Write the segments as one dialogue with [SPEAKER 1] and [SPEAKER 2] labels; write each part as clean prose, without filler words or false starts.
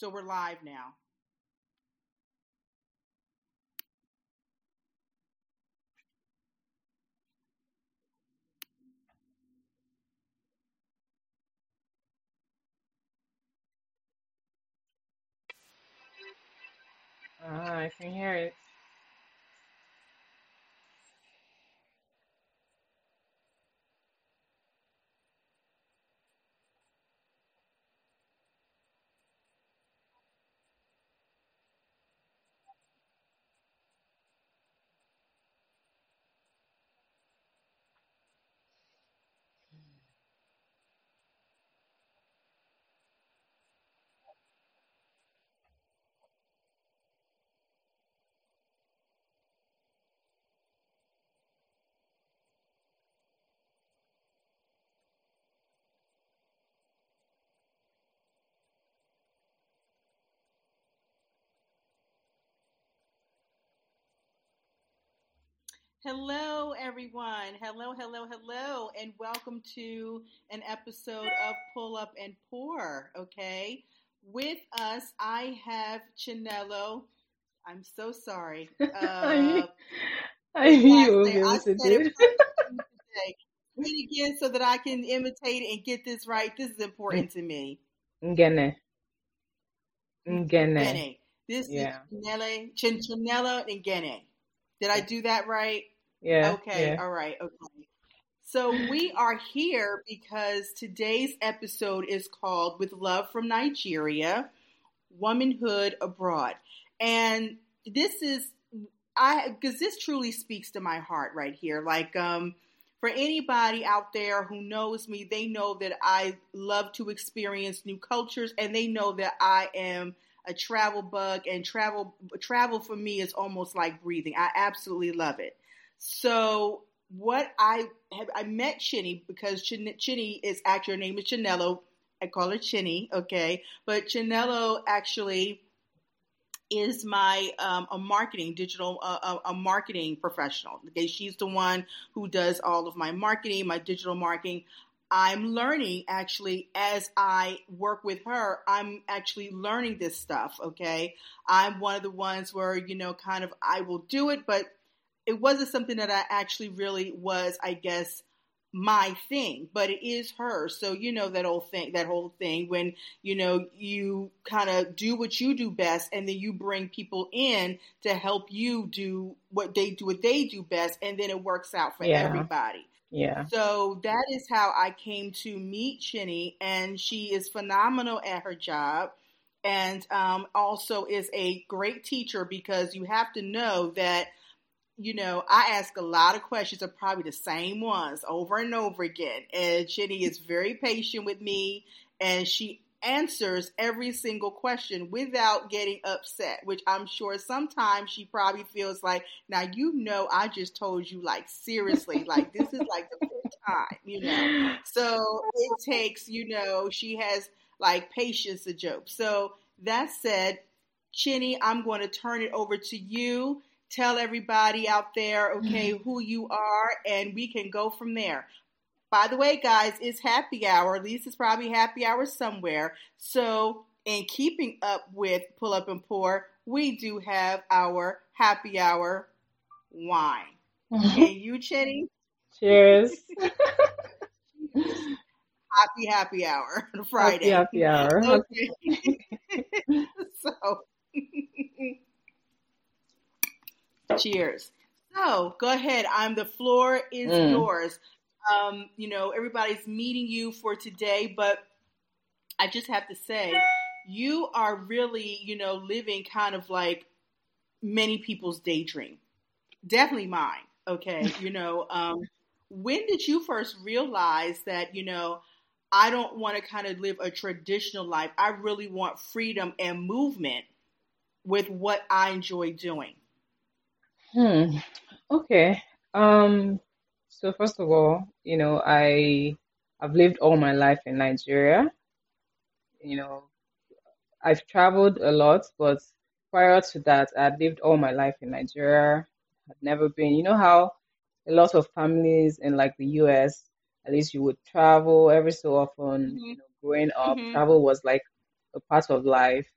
[SPEAKER 1] So we're live now.
[SPEAKER 2] I can hear it.
[SPEAKER 1] Hello, everyone. Hello, hello, hello, and welcome to an episode of Pull Up and Pour. Okay, with us, I have Chinelo. I'm so sorry.
[SPEAKER 2] I knew, I
[SPEAKER 1] His
[SPEAKER 2] knew you
[SPEAKER 1] last
[SPEAKER 2] will
[SPEAKER 1] name.
[SPEAKER 2] be
[SPEAKER 1] I
[SPEAKER 2] able to
[SPEAKER 1] said it
[SPEAKER 2] do it.
[SPEAKER 1] perfectly today. Say it again so that I can imitate it and get this right. This is important to me.
[SPEAKER 2] Ngene. Ngene.
[SPEAKER 1] Ngene. This is
[SPEAKER 2] Yeah.
[SPEAKER 1] Chinelo Ngene. Did I do that right?
[SPEAKER 2] Yeah.
[SPEAKER 1] Okay,
[SPEAKER 2] Yeah.
[SPEAKER 1] all right, okay. So we are here because today's episode is called With Love from Nigeria, Womanhood Abroad. And this is because this truly speaks to my heart right here. Like for anybody out there who knows me, they know that I love to experience new cultures and they know that I am a travel bug and travel for me is almost like breathing. I absolutely love it. So what I met Chinny because Chinny is actually her name is Chinelo. I call her Chinny, okay? But Chinelo actually is my a marketing digital a marketing professional. Okay, she's the one who does all of my marketing, my digital marketing. I'm learning actually as I work with her. I'm actually learning this stuff. Okay, I'm one of the ones where kind of I will do it, but it wasn't something that I actually really was, I guess, my thing, but it is hers. So that whole thing when you kind of do what you do best, and then you bring people in to help you do what they do best, and then it works out for
[SPEAKER 2] Yeah.
[SPEAKER 1] everybody.
[SPEAKER 2] Yeah.
[SPEAKER 1] So that is how I came to meet Chinny, and she is phenomenal at her job, and also is a great teacher because you have to know that I ask a lot of questions, are probably the same ones over and over again. And Jenny is very patient with me, and she answers every single question without getting upset, which I'm sure sometimes she probably feels like, now, I just told you, like, seriously, like, this is like the fifth time. So it takes, she has like patience to joke. So that said, Chinny, I'm going to turn it over to you. Tell everybody out there, okay, who you are, and we can go from there. By the way, guys, it's happy hour. At least it's probably happy hour somewhere. So, in keeping up with Pull Up and Pour, we do have our happy hour wine. And you, Chetty?
[SPEAKER 2] Cheers.
[SPEAKER 1] Happy hour on
[SPEAKER 2] Happy
[SPEAKER 1] Friday.
[SPEAKER 2] happy hour.
[SPEAKER 1] Okay. So, cheers. So go ahead. The floor is
[SPEAKER 2] Mm.
[SPEAKER 1] yours. Everybody's meeting you for today, but I just have to say, you are really, living kind of like many people's daydream. Definitely mine. Okay. When did you first realize that, I don't want to kind of live a traditional life. I really want freedom and movement with what I enjoy doing.
[SPEAKER 2] Hmm. Okay. Um, so first of all, I've lived all my life in Nigeria. You know, I've traveled a lot, but prior to that, I'd lived all my life in Nigeria. I'd never been, how a lot of families in like the US, at least you would travel every so often,
[SPEAKER 1] Hmm.
[SPEAKER 2] growing up,
[SPEAKER 1] Hmm.
[SPEAKER 2] travel was like a part of life.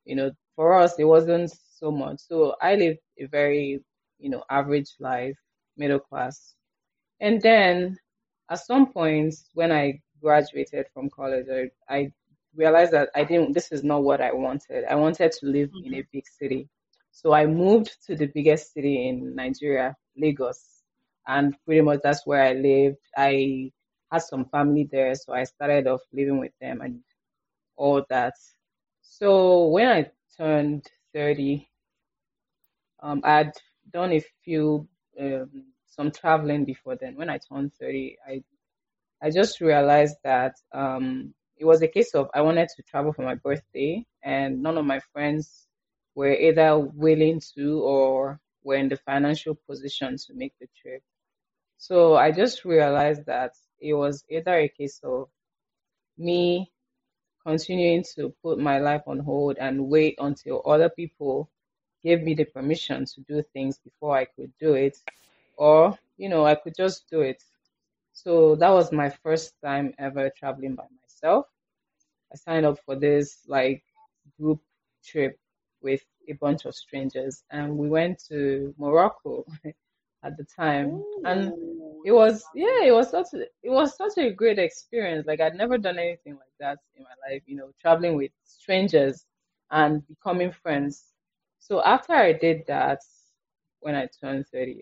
[SPEAKER 2] For us, it wasn't so much. So I lived a very, average life, middle class. And then at some point when I graduated from college, I realized that this is not what I wanted. I wanted to live in a
[SPEAKER 1] Mhm.
[SPEAKER 2] big city. So I moved to the biggest city in Nigeria, Lagos. And pretty much that's where I lived. I had some family there, so I started off living with them and all that. So when I turned 30, I'd done some traveling before then. When I turned 30, I just realized that it was a case of I wanted to travel for my birthday, and none of my friends were either willing to or were in the financial position to make the trip. So I just realized that it was either a case of me continuing to put my life on hold and wait until other people gave me the permission to do things before I could do it, or, I could just do it. So that was my first time ever traveling by myself. I signed up for this like group trip with a bunch of strangers, and we went to Morocco at the time. And
[SPEAKER 1] Ooh,
[SPEAKER 2] it was, yeah, it was such a great experience. Like I'd never done anything like that in my life, traveling with strangers and becoming friends. So after I did that, when I turned 30,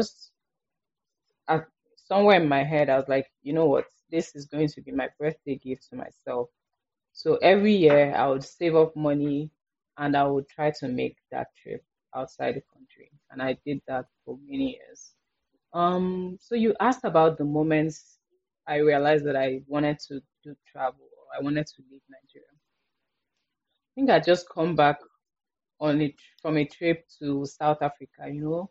[SPEAKER 2] I, somewhere in my head, I was like, you know what? This is going to be my birthday gift to myself. So every year I would save up money and I would try to make that trip outside the country. And I did that for many years. So you asked about the moments I realized that I wanted to do travel or I wanted to leave Nigeria. I think I just come back from a trip to South Africa,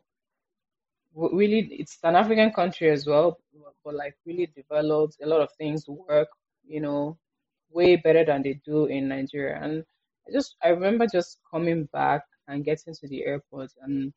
[SPEAKER 2] really it's an African country as well, but like really developed, a lot of things work, you know, way better than they do in Nigeria. And I remember just coming back and getting to the airport and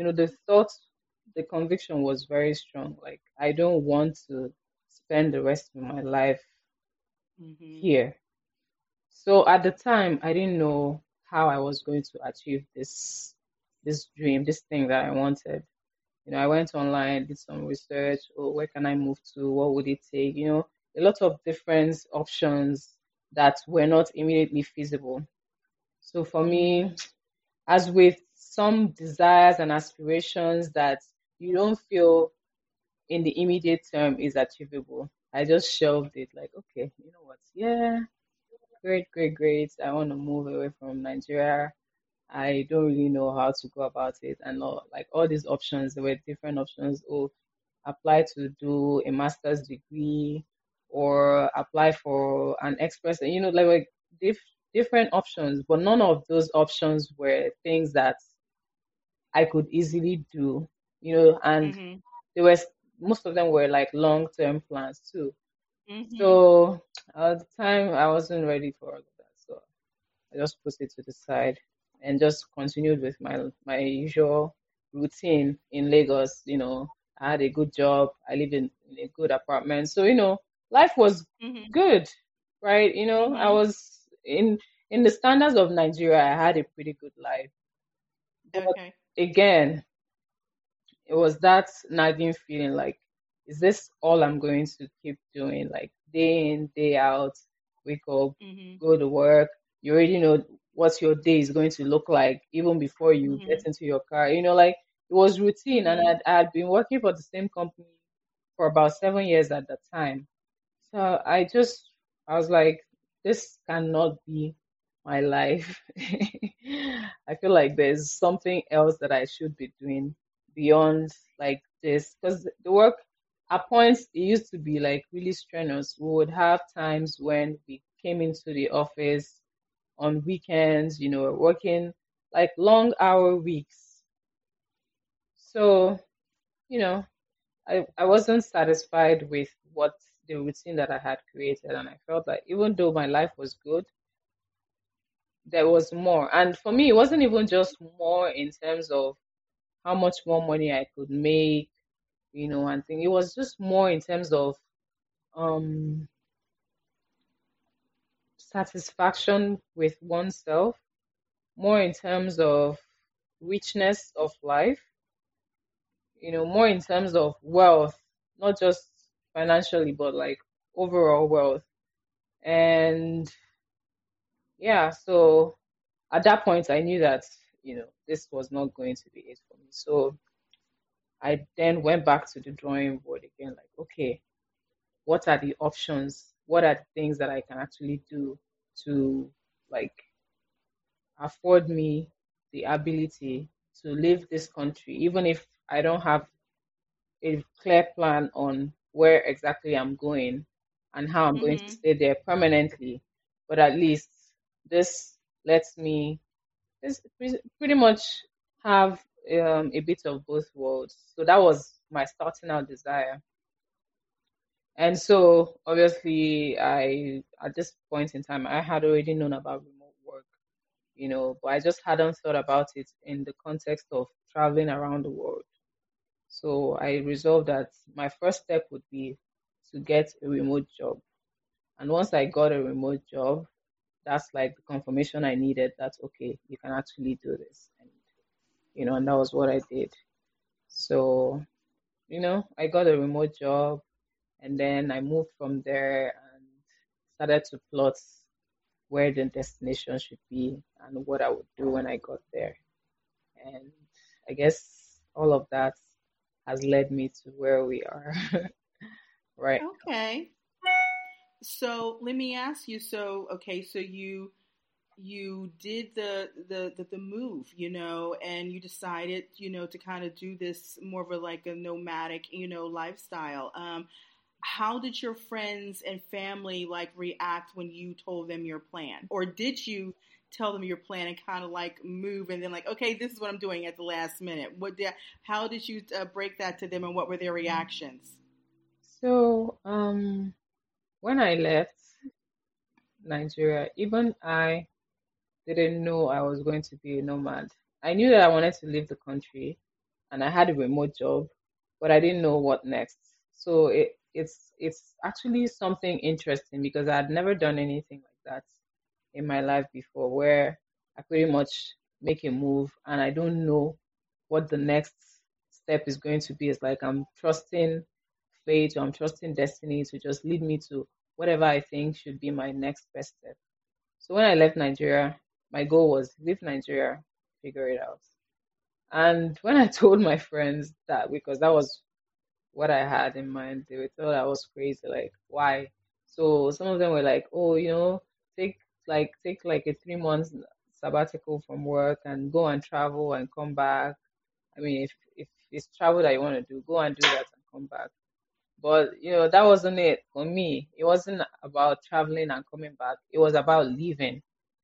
[SPEAKER 2] the conviction was very strong. Like I don't want to spend the rest of my life
[SPEAKER 1] mhm,
[SPEAKER 2] here. So at the time I didn't know how I was going to achieve this dream, this thing that I wanted. I went online, did some research. Oh, where can I move to? What would it take? A lot of different options that were not immediately feasible. So for
[SPEAKER 1] mhm,
[SPEAKER 2] me, as with some desires and aspirations that you don't feel in the immediate term is achievable, I just shelved it like, okay, you know what? Yeah, great, great, great. I want to move away from Nigeria. I don't really know how to go about it and all these options. There were different options. Oh, apply to do a master's degree or apply for an express. Like different options, but none of those options were things that I could easily do. And
[SPEAKER 1] mhm,
[SPEAKER 2] there was most of them were like long-term plans too.
[SPEAKER 1] mhm,
[SPEAKER 2] So at the time, I wasn't ready for all of that. So I just put it to the side and just continued with my usual routine in Lagos. I had a good job. I lived in a good apartment. So, life was
[SPEAKER 1] mhm,
[SPEAKER 2] good, right? I
[SPEAKER 1] mhm.
[SPEAKER 2] was in the standards of Nigeria, I had a pretty good life. But
[SPEAKER 1] Okay.
[SPEAKER 2] again, it was that nagging feeling like, is this all I'm going to keep doing? Like day in, day out, wake up,
[SPEAKER 1] Mhm,
[SPEAKER 2] go to work. You already know what your day is going to look like even before you get
[SPEAKER 1] mhm,
[SPEAKER 2] into your car. Like it was routine, and
[SPEAKER 1] mhm.
[SPEAKER 2] I'd been working for the same company for about 7 years at that time. So I was like, this cannot be my life. I feel like there's something else that I should be doing beyond like this. Because the work, at points, it used to be like really strenuous. We would have times when we came into the office on weekends, working like long hour weeks. So, you know, I wasn't satisfied with what the routine that I had created, and I felt like even though my life was good, there was more. And for me, it wasn't even just more in terms of how much more money I could make, and think it was just more in terms of um satisfaction with oneself, more in terms of richness of life, more in terms of wealth, not just financially, but like overall wealth. And yeah, so at that point, I knew that, this was not going to be it for me. So I then went back to the drawing board again, like, okay, what are the options? What are the things that I can actually do to like afford me the ability to leave this country, even if I don't have a clear plan on where exactly I'm going and how I'm going to
[SPEAKER 1] Mm-hmm.
[SPEAKER 2] stay there permanently. But at least this lets me pretty much have a bit of both worlds. So that was my starting out desire. And so obviously I at this point in time I had already known about remote work, but I just hadn't thought about it in the context of traveling around the world. So I resolved that my first step would be to get a remote job. And once I got a remote job, that's like the confirmation I needed that, okay, you can actually do this. And that was what I did. So, I got a remote job and then I moved from there and started to plot where the destination should be and what I would do when I got there. And I guess all of that has led me to where we are right
[SPEAKER 1] Okay. So let me ask you. So okay, so you did the move, and you decided, to kind of do this more of a like a nomadic, lifestyle. How did your friends and family like react when you told them your plan, or did you tell them your plan and kind of like move and then like, okay, this is what I'm doing at the last minute? How did you break that to them, and what were their reactions?
[SPEAKER 2] So, when I left Nigeria, even I didn't know I was going to be a nomad. I knew that I wanted to leave the country and I had a remote job, but I didn't know what next. So it's actually something interesting because I had never done anything like that in my life before, where I pretty much make a move and I don't know what the next step is going to be. It's like I'm trusting fate or I'm trusting destiny to just lead me to whatever I think should be my next best step. So when I left Nigeria, my goal was leave Nigeria, figure it out. And when I told my friends that, because that was what I had in mind, they thought I was crazy. Like, why? So some of them were like, oh, take take like a 3 months sabbatical from work and go and travel and come back. I mean, if it's travel that you want to do, go and do that and come back. But that wasn't it for me. It wasn't about traveling and coming back. It was about leaving.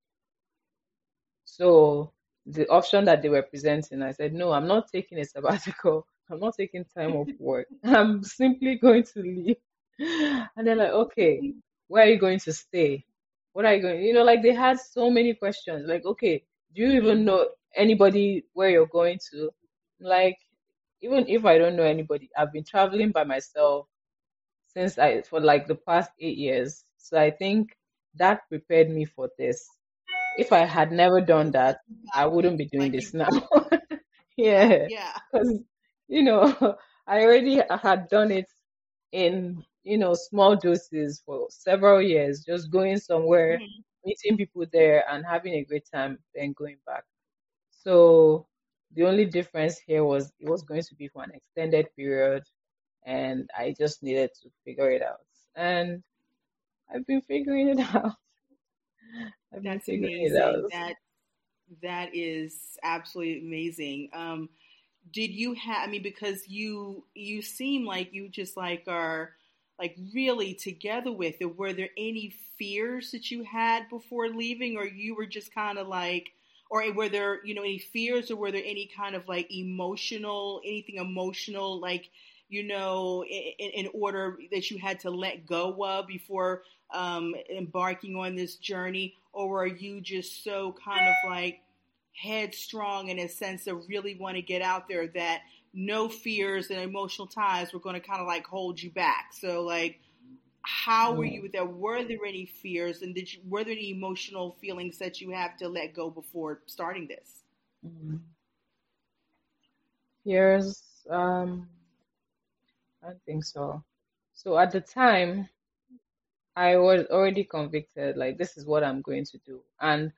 [SPEAKER 2] So the option that they were presenting, I said, no, I'm not taking a sabbatical. I'm not taking time off work. I'm simply going to leave. And they're like, okay, where are you going to stay? What are you going, like they had so many questions. Like, okay, do you even know anybody where you're going to? Like, even if I don't know anybody, I've been traveling by myself for like the past 8 years. So I think that prepared me for this. If I had never done that, I wouldn't be doing
[SPEAKER 1] Like you
[SPEAKER 2] this now.
[SPEAKER 1] built that,
[SPEAKER 2] Yeah,
[SPEAKER 1] yeah.
[SPEAKER 2] because you know, I already had done it in small doses for several years, just going somewhere,
[SPEAKER 1] Mhm.
[SPEAKER 2] meeting people there, and having a great time, then going back. So the only difference here was it was going to be for an extended period, and I just needed to figure it out. And I've been figuring it out. I've been
[SPEAKER 1] That's
[SPEAKER 2] figuring it
[SPEAKER 1] amazing.
[SPEAKER 2] out.
[SPEAKER 1] That is absolutely amazing. Did you have? I mean, because you seem like you just like are like really together with it. Were there any fears that you had before leaving, or you were just kind of like, or were there any fears, or were there any kind of like anything emotional, like in order that you had to let go of before embarking on this journey, or were you just so kind of like headstrong in a sense of really want to get out there that no fears and emotional ties were going to kind of like hold you back? So like, how were you
[SPEAKER 2] Mm.
[SPEAKER 1] with that? Were there any fears, and were there any emotional feelings that you have to let go before starting this?
[SPEAKER 2] Mm. Years, I don't think so. So at the time, I was already convicted, like this is what I'm going to do. And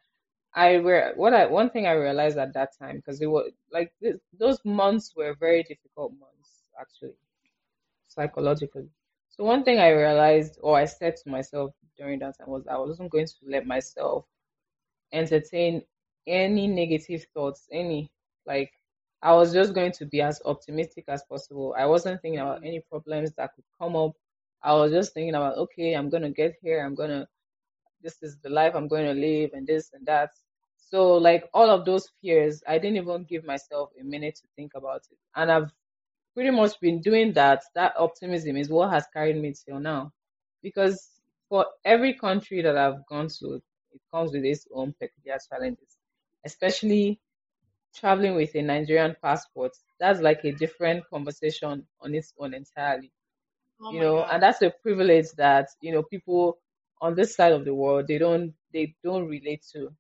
[SPEAKER 2] one thing I realized at that time, because it was like those months were very difficult months actually, psychologically. So one thing I realized, or I said to myself during that time, was I wasn't going to let myself entertain any negative thoughts, any like I was just going to be as optimistic as possible. I wasn't thinking about
[SPEAKER 1] Mm.
[SPEAKER 2] any problems that could come up. I was just thinking about, okay, I'm gonna get here, this is the life I'm going to live and this and that. So like all of those fears, I didn't even give myself a minute to think about it. And I've pretty much been doing that. That optimism is what has carried me till now. Because for every country that I've gone to, it comes with its own peculiar challenges, especially traveling with a Nigerian passport. That's like a different conversation on its own entirely,
[SPEAKER 1] Oh my
[SPEAKER 2] and
[SPEAKER 1] God.
[SPEAKER 2] that's a privilege that, people on this side of the world, they don't relate to,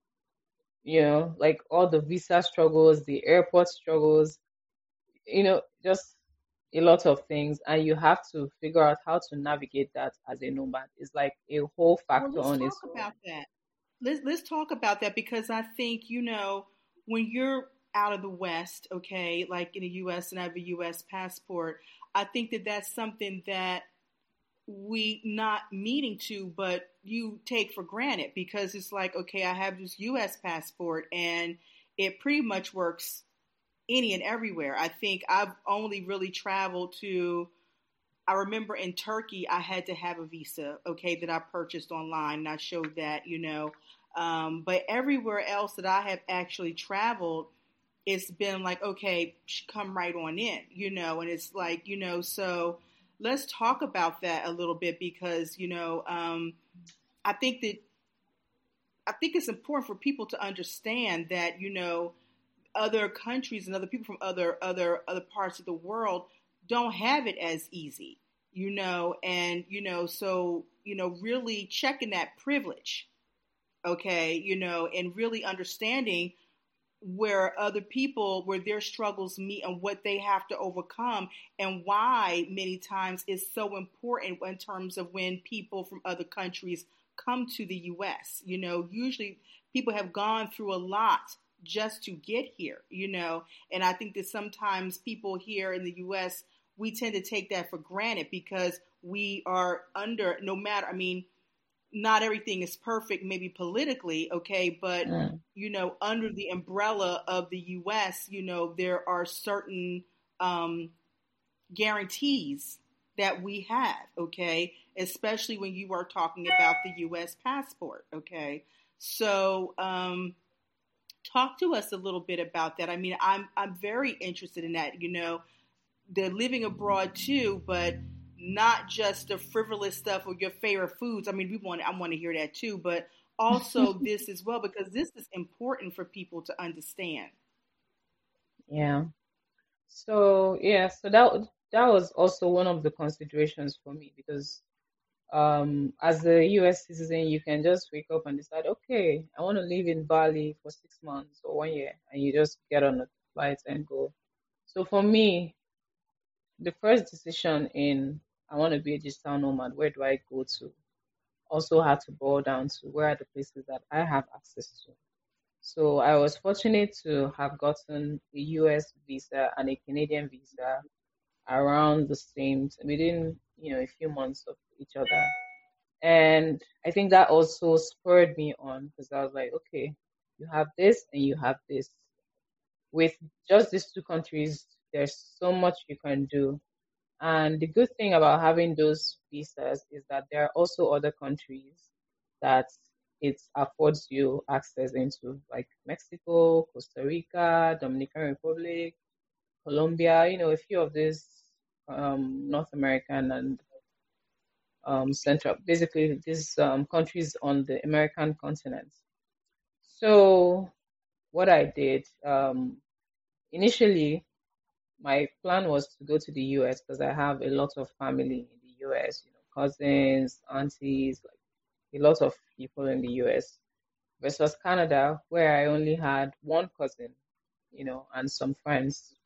[SPEAKER 2] like all the visa struggles, the airport struggles, just a lot of things, and you have to figure out how to navigate that as a nomad. It's like a whole
[SPEAKER 1] Well,
[SPEAKER 2] factor
[SPEAKER 1] let's
[SPEAKER 2] on
[SPEAKER 1] talk
[SPEAKER 2] its own.
[SPEAKER 1] about that. Let's talk about that because I think when you're out of the West, okay, like in the U.S. and I have a U.S. passport, I think that that's something that we not meaning to, but you take for granted because it's like, okay, I have this U.S. passport and it pretty much works any and everywhere. I think I've only really traveled to. I remember in Turkey, I had to have a visa, okay, that I purchased online, and I showed that, but everywhere else that I have actually traveled, it's been like, okay, come right on in, and it's like, so let's talk about that a little bit because, I think that I think it's important for people to understand that, other countries and other people from other parts of the world don't have it as easy, and so really checking that privilege, okay, and really understanding where their struggles meet and what they have to overcome and why many times it's so important in terms of when people from other countries come to the US. Usually people have gone through a lot just to get here, and I think that sometimes people here in the US, we tend to take that for granted because we are under, no matter, I mean, not everything is perfect, maybe politically, okay, but
[SPEAKER 2] Mm.
[SPEAKER 1] under the umbrella of the U.S., there are certain um, guarantees that we have, okay, especially when you are talking about the U.S. passport, okay. So, talk to us a little bit about that. I mean, I'm very interested in that. They're living abroad too, but not just the frivolous stuff or your favorite foods. I mean, I want to hear that too, but also this as well because this is important for people to understand.
[SPEAKER 2] Yeah. So yeah, so that was also one of the considerations for me because as a US citizen, you can just wake up and decide, okay, I want to live in Bali for 6 months or 1 year, and you just get on a flight and go. So for me, the first decision in I want to be a digital nomad, where do I go to? Also had to boil down to where are the places that I have access to. So I was fortunate to have gotten a US visa and a Canadian visa around the same within a few months of each other. And I think that also spurred me on because I was like, okay, you have this and you have this. With just these two countries, there's so much you can do. And the good thing about having those visas is that there are also other countries that it affords you access into, like Mexico, Costa Rica, Dominican Republic, Colombia, a few of these North American and Central, basically these countries on the American continent. So what I did, initially, my plan was to go to the US because I have a lot of family in the US, cousins, aunties, like a lot of people in the US versus Canada, where I only had one cousin, and some friends.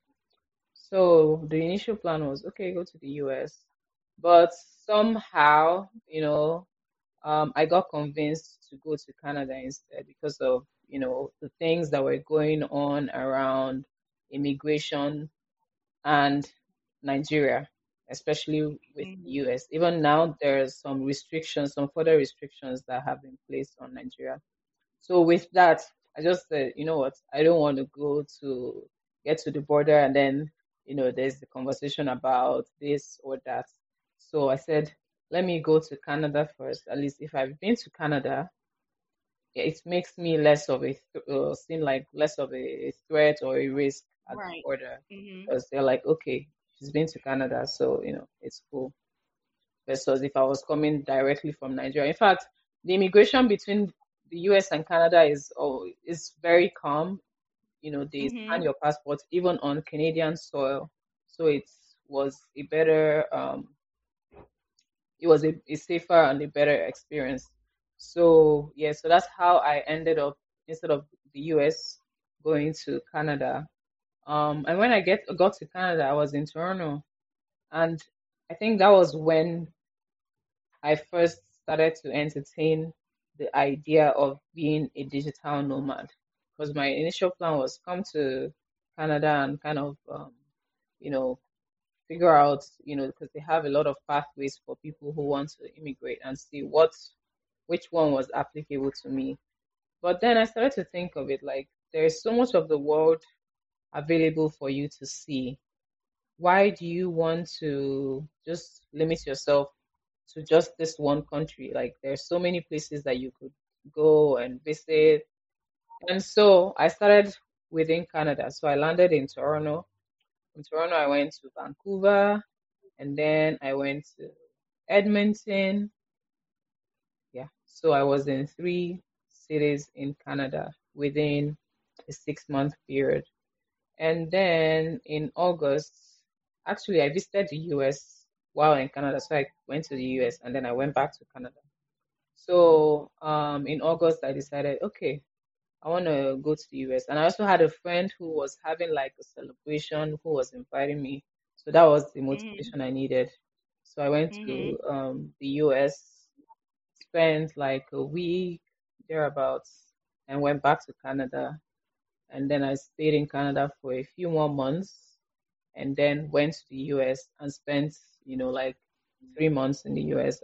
[SPEAKER 2] So the initial plan was, okay, go to the US. But somehow, I got convinced to go to Canada instead because of, the things that were going on around immigration and Nigeria, especially with the
[SPEAKER 1] Mhm.
[SPEAKER 2] US. Even now, there's some restrictions, some further restrictions that have been placed on Nigeria. So with that, I just said, you know what, I don't want to go to get to the border and then, there's the conversation about this or that. So I said, let me go to Canada first. At least if I've been to Canada, it makes me less of seem like less of a threat or a risk at the
[SPEAKER 1] Right.
[SPEAKER 2] border
[SPEAKER 1] Mhm.
[SPEAKER 2] because they're like, okay, she's been to Canada, so it's cool. Versus if I was coming directly from Nigeria. In fact, the immigration between the US and Canada is very calm. They scan
[SPEAKER 1] Mhm.
[SPEAKER 2] your passport even on Canadian soil. So was a better it was a safer and a better experience. So yeah, so that's how I ended up instead of the US going to Canada. And when I got to Canada, I was in Toronto, and I think that was when I first started to entertain the idea of being a digital nomad. Because my initial plan was come to Canada and kind of, you know, figure out, because they have a lot of pathways for people who want to immigrate and see which one was applicable to me. But then I started to think of it like there's so much of the world available for you to see. Why do you want to just limit yourself to just this one country? Like there's so many places that you could go and visit. And so I started within Canada. So I landed in Toronto. From Toronto, I went to Vancouver, and then I went to Edmonton. Yeah. So I was in three cities in Canada within a 6 month period. And then in August, actually, I visited the US while in Canada. So I went to the US and then I went back to Canada. So in August, I decided, okay, I want to go to the US. And I also had a friend who was having like a celebration who was inviting me. So that was the
[SPEAKER 1] Mhm.
[SPEAKER 2] motivation I needed. So I went to
[SPEAKER 1] Mhm.
[SPEAKER 2] the US, spent like a week thereabouts, and went back to Canada. And then I stayed in Canada for a few more months and then went to the US and spent, like 3 months in the US.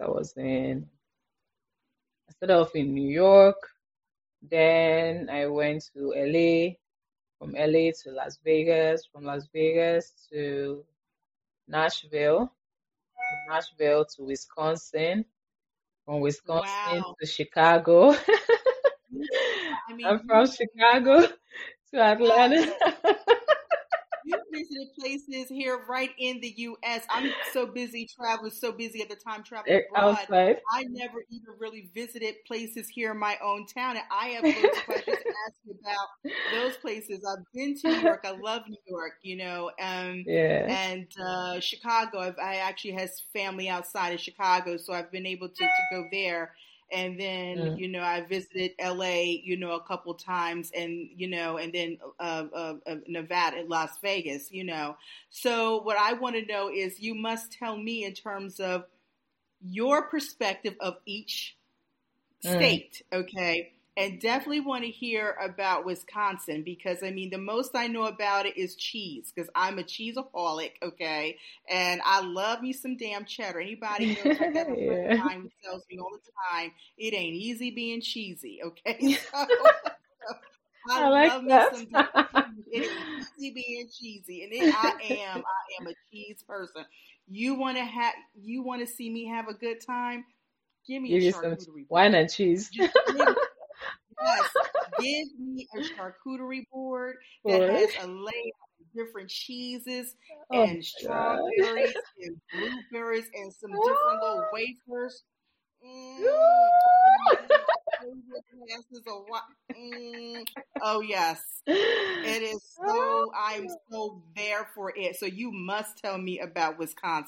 [SPEAKER 2] I started off in New York, then I went to LA, from LA to Las Vegas, from Las Vegas to Nashville, from Nashville to Wisconsin, from Wisconsin
[SPEAKER 1] Wow.
[SPEAKER 2] to Chicago,
[SPEAKER 1] I mean,
[SPEAKER 2] and from Chicago to
[SPEAKER 1] yes,
[SPEAKER 2] Atlanta.
[SPEAKER 1] you visited places here right in the U.S. I'm so busy traveling, so busy at the time traveling abroad.
[SPEAKER 2] Outside.
[SPEAKER 1] I never even really visited places here in my own town. And I have loads of questions to ask you about those places. I've been to New York. I love New York,
[SPEAKER 2] Yeah.
[SPEAKER 1] and Chicago. I actually has family outside of Chicago, so I've been able to go there. And then,
[SPEAKER 2] Mm.
[SPEAKER 1] I visited LA, a couple times, and and then Nevada, Las Vegas. So what I want to know is, you must tell me in terms of your perspective of each
[SPEAKER 2] Mm.
[SPEAKER 1] state, okay? And definitely want to hear about Wisconsin, because I mean, the most I know about it is cheese, because I'm a cheeseaholic, okay? And I love me some damn cheddar. Anybody knows, I got a friend of
[SPEAKER 2] Yeah.
[SPEAKER 1] mine who tells me all the time, it ain't easy being cheesy, okay? So I
[SPEAKER 2] I like
[SPEAKER 1] love me
[SPEAKER 2] that.
[SPEAKER 1] some damn cheese. It ain't easy being cheesy, and I am a cheese person. You want to see me have a good time? Give me a
[SPEAKER 2] Give you some
[SPEAKER 1] charcuterie
[SPEAKER 2] wine
[SPEAKER 1] board.
[SPEAKER 2] and cheese.
[SPEAKER 1] Just yes, give me a charcuterie board that
[SPEAKER 2] Or
[SPEAKER 1] has a layer of different cheeses
[SPEAKER 2] oh
[SPEAKER 1] and
[SPEAKER 2] my God.
[SPEAKER 1] strawberries and blueberries and some different little wafers. Mm, and my favorite glasses of wine. Oh yes, it is so. I'm so there for it. So you must tell me about Wisconsin.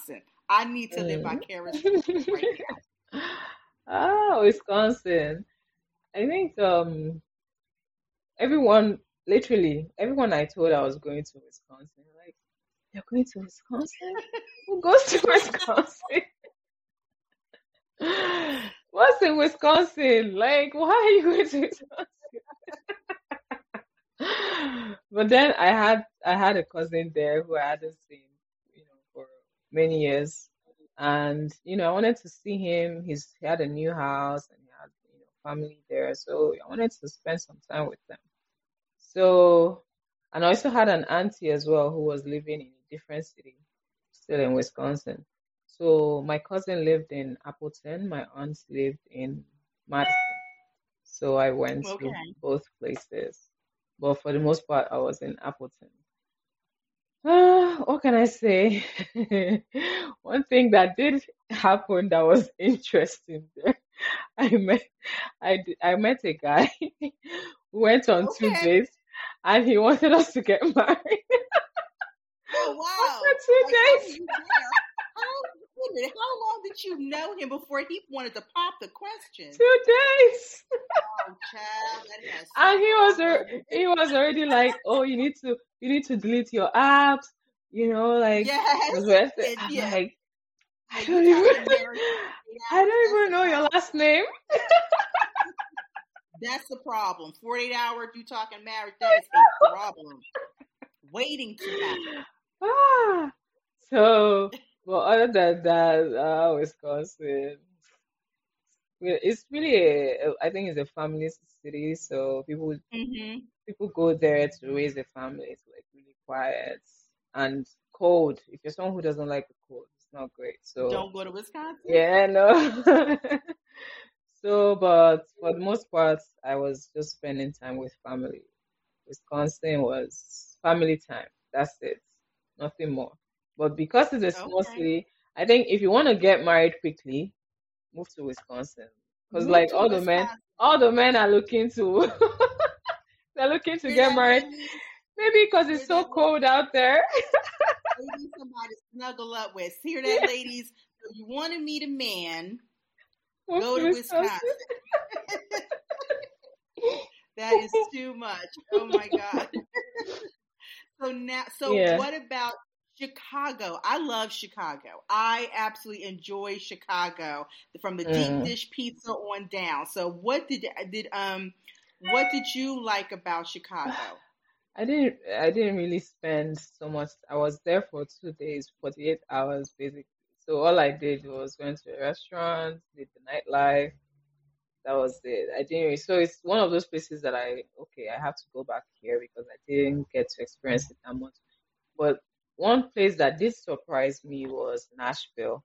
[SPEAKER 1] I need to live
[SPEAKER 2] Mm.
[SPEAKER 1] vicariously right
[SPEAKER 2] Ah, Wisconsin. I think everyone, literally everyone I told I was going to Wisconsin, like, you're going to Wisconsin? Who goes to Wisconsin? What's in Wisconsin? Like, why are you going to Wisconsin? But then I had a cousin there who I hadn't seen, for many years. And, I wanted to see him. He had a new house and he had, family there. So I wanted to spend some time with them. So, and I also had an auntie as well who was living in a different city, still in Wisconsin. So my cousin lived in Appleton, my aunt lived in Madison. So I went
[SPEAKER 1] now.
[SPEAKER 2] to
[SPEAKER 1] Okay.
[SPEAKER 2] both places. But for the most part, I was in Appleton. What can I say? One thing that did happen that was interesting there, I met I met a guy. We went on two
[SPEAKER 1] Okay.
[SPEAKER 2] dates, and he wanted us to get married
[SPEAKER 1] Oh
[SPEAKER 2] after
[SPEAKER 1] wow.
[SPEAKER 2] two
[SPEAKER 1] Like how were
[SPEAKER 2] days.
[SPEAKER 1] you there? Wait a minute, how long did you know him before he wanted to pop the question?
[SPEAKER 2] 2 days.
[SPEAKER 1] Oh, child, that has
[SPEAKER 2] And he
[SPEAKER 1] all
[SPEAKER 2] was
[SPEAKER 1] over.
[SPEAKER 2] he was already like, oh, you need to delete your apps, like,
[SPEAKER 1] Yes.
[SPEAKER 2] because
[SPEAKER 1] And
[SPEAKER 2] I'm
[SPEAKER 1] yeah,
[SPEAKER 2] like,
[SPEAKER 1] yeah,
[SPEAKER 2] I
[SPEAKER 1] you
[SPEAKER 2] don't even
[SPEAKER 1] talking marriage for 48
[SPEAKER 2] I
[SPEAKER 1] hours.
[SPEAKER 2] don't
[SPEAKER 1] That's
[SPEAKER 2] even
[SPEAKER 1] a
[SPEAKER 2] know your
[SPEAKER 1] problem.
[SPEAKER 2] last name.
[SPEAKER 1] That's the problem. 48 hours, you talking marriage, that is a problem waiting to happen.
[SPEAKER 2] Ah, so, but other than that, Wisconsin, it's really I think it's a family city, so
[SPEAKER 1] Hmm.
[SPEAKER 2] people go there to raise a family. It's like really quiet and cold. If you're someone who doesn't like the cold, it's not great. So
[SPEAKER 1] Don't go to Wisconsin.
[SPEAKER 2] yeah, no. So, but for the most part, I was just spending time with family. Wisconsin was family time. That's it. Nothing more. But because it's a small
[SPEAKER 1] Okay.
[SPEAKER 2] city, I think if you want to get married quickly, move to Wisconsin. Because
[SPEAKER 1] Move
[SPEAKER 2] like
[SPEAKER 1] to Wisconsin.
[SPEAKER 2] all the men are looking to they're looking to
[SPEAKER 1] Hear
[SPEAKER 2] get
[SPEAKER 1] that,
[SPEAKER 2] married.
[SPEAKER 1] ladies?
[SPEAKER 2] Maybe because
[SPEAKER 1] Hear
[SPEAKER 2] it's so
[SPEAKER 1] that,
[SPEAKER 2] cold out there.
[SPEAKER 1] ladies? Somebody to snuggle up with. Hear that, ladies? If you want to meet a man,
[SPEAKER 2] Move
[SPEAKER 1] go
[SPEAKER 2] to
[SPEAKER 1] to
[SPEAKER 2] Wisconsin.
[SPEAKER 1] Wisconsin. That is too much. Oh my God. So
[SPEAKER 2] Yeah.
[SPEAKER 1] what about Chicago? I love Chicago. I absolutely enjoy Chicago from the deep
[SPEAKER 2] Mm.
[SPEAKER 1] dish pizza on down. So what did you like about Chicago?
[SPEAKER 2] I didn't really spend so much. I was there for 2 days, 48 hours basically. So all I did was went to a restaurant, did the nightlife. That was it. I didn't really, so it's one of those places that I have to go back here because I didn't get to experience it that much. But one place that did surprise me was Nashville.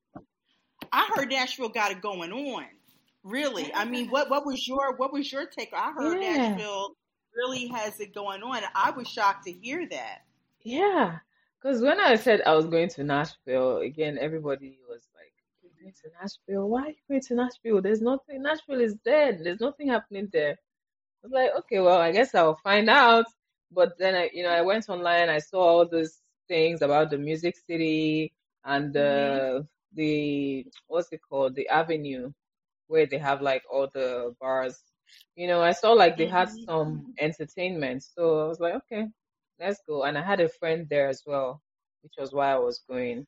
[SPEAKER 1] I heard Nashville got it going on. Really? I mean, what was your take? I heard
[SPEAKER 2] Yeah.
[SPEAKER 1] Nashville really has it going on. I was shocked to hear that.
[SPEAKER 2] Yeah, because when I said I was going to Nashville, again, everybody was like, "You're going to Nashville? Why are you going to Nashville? There's nothing, Nashville is dead. There's nothing happening there." I was like, okay, well, I guess I'll find out. But then I went online, I saw all these things about the Music City and
[SPEAKER 1] Mhm.
[SPEAKER 2] the what's it called? The Avenue, where they have like all the bars. I saw like they had
[SPEAKER 1] Mhm.
[SPEAKER 2] some entertainment. So I was like, okay, let's go. And I had a friend there as well, which was why I was going.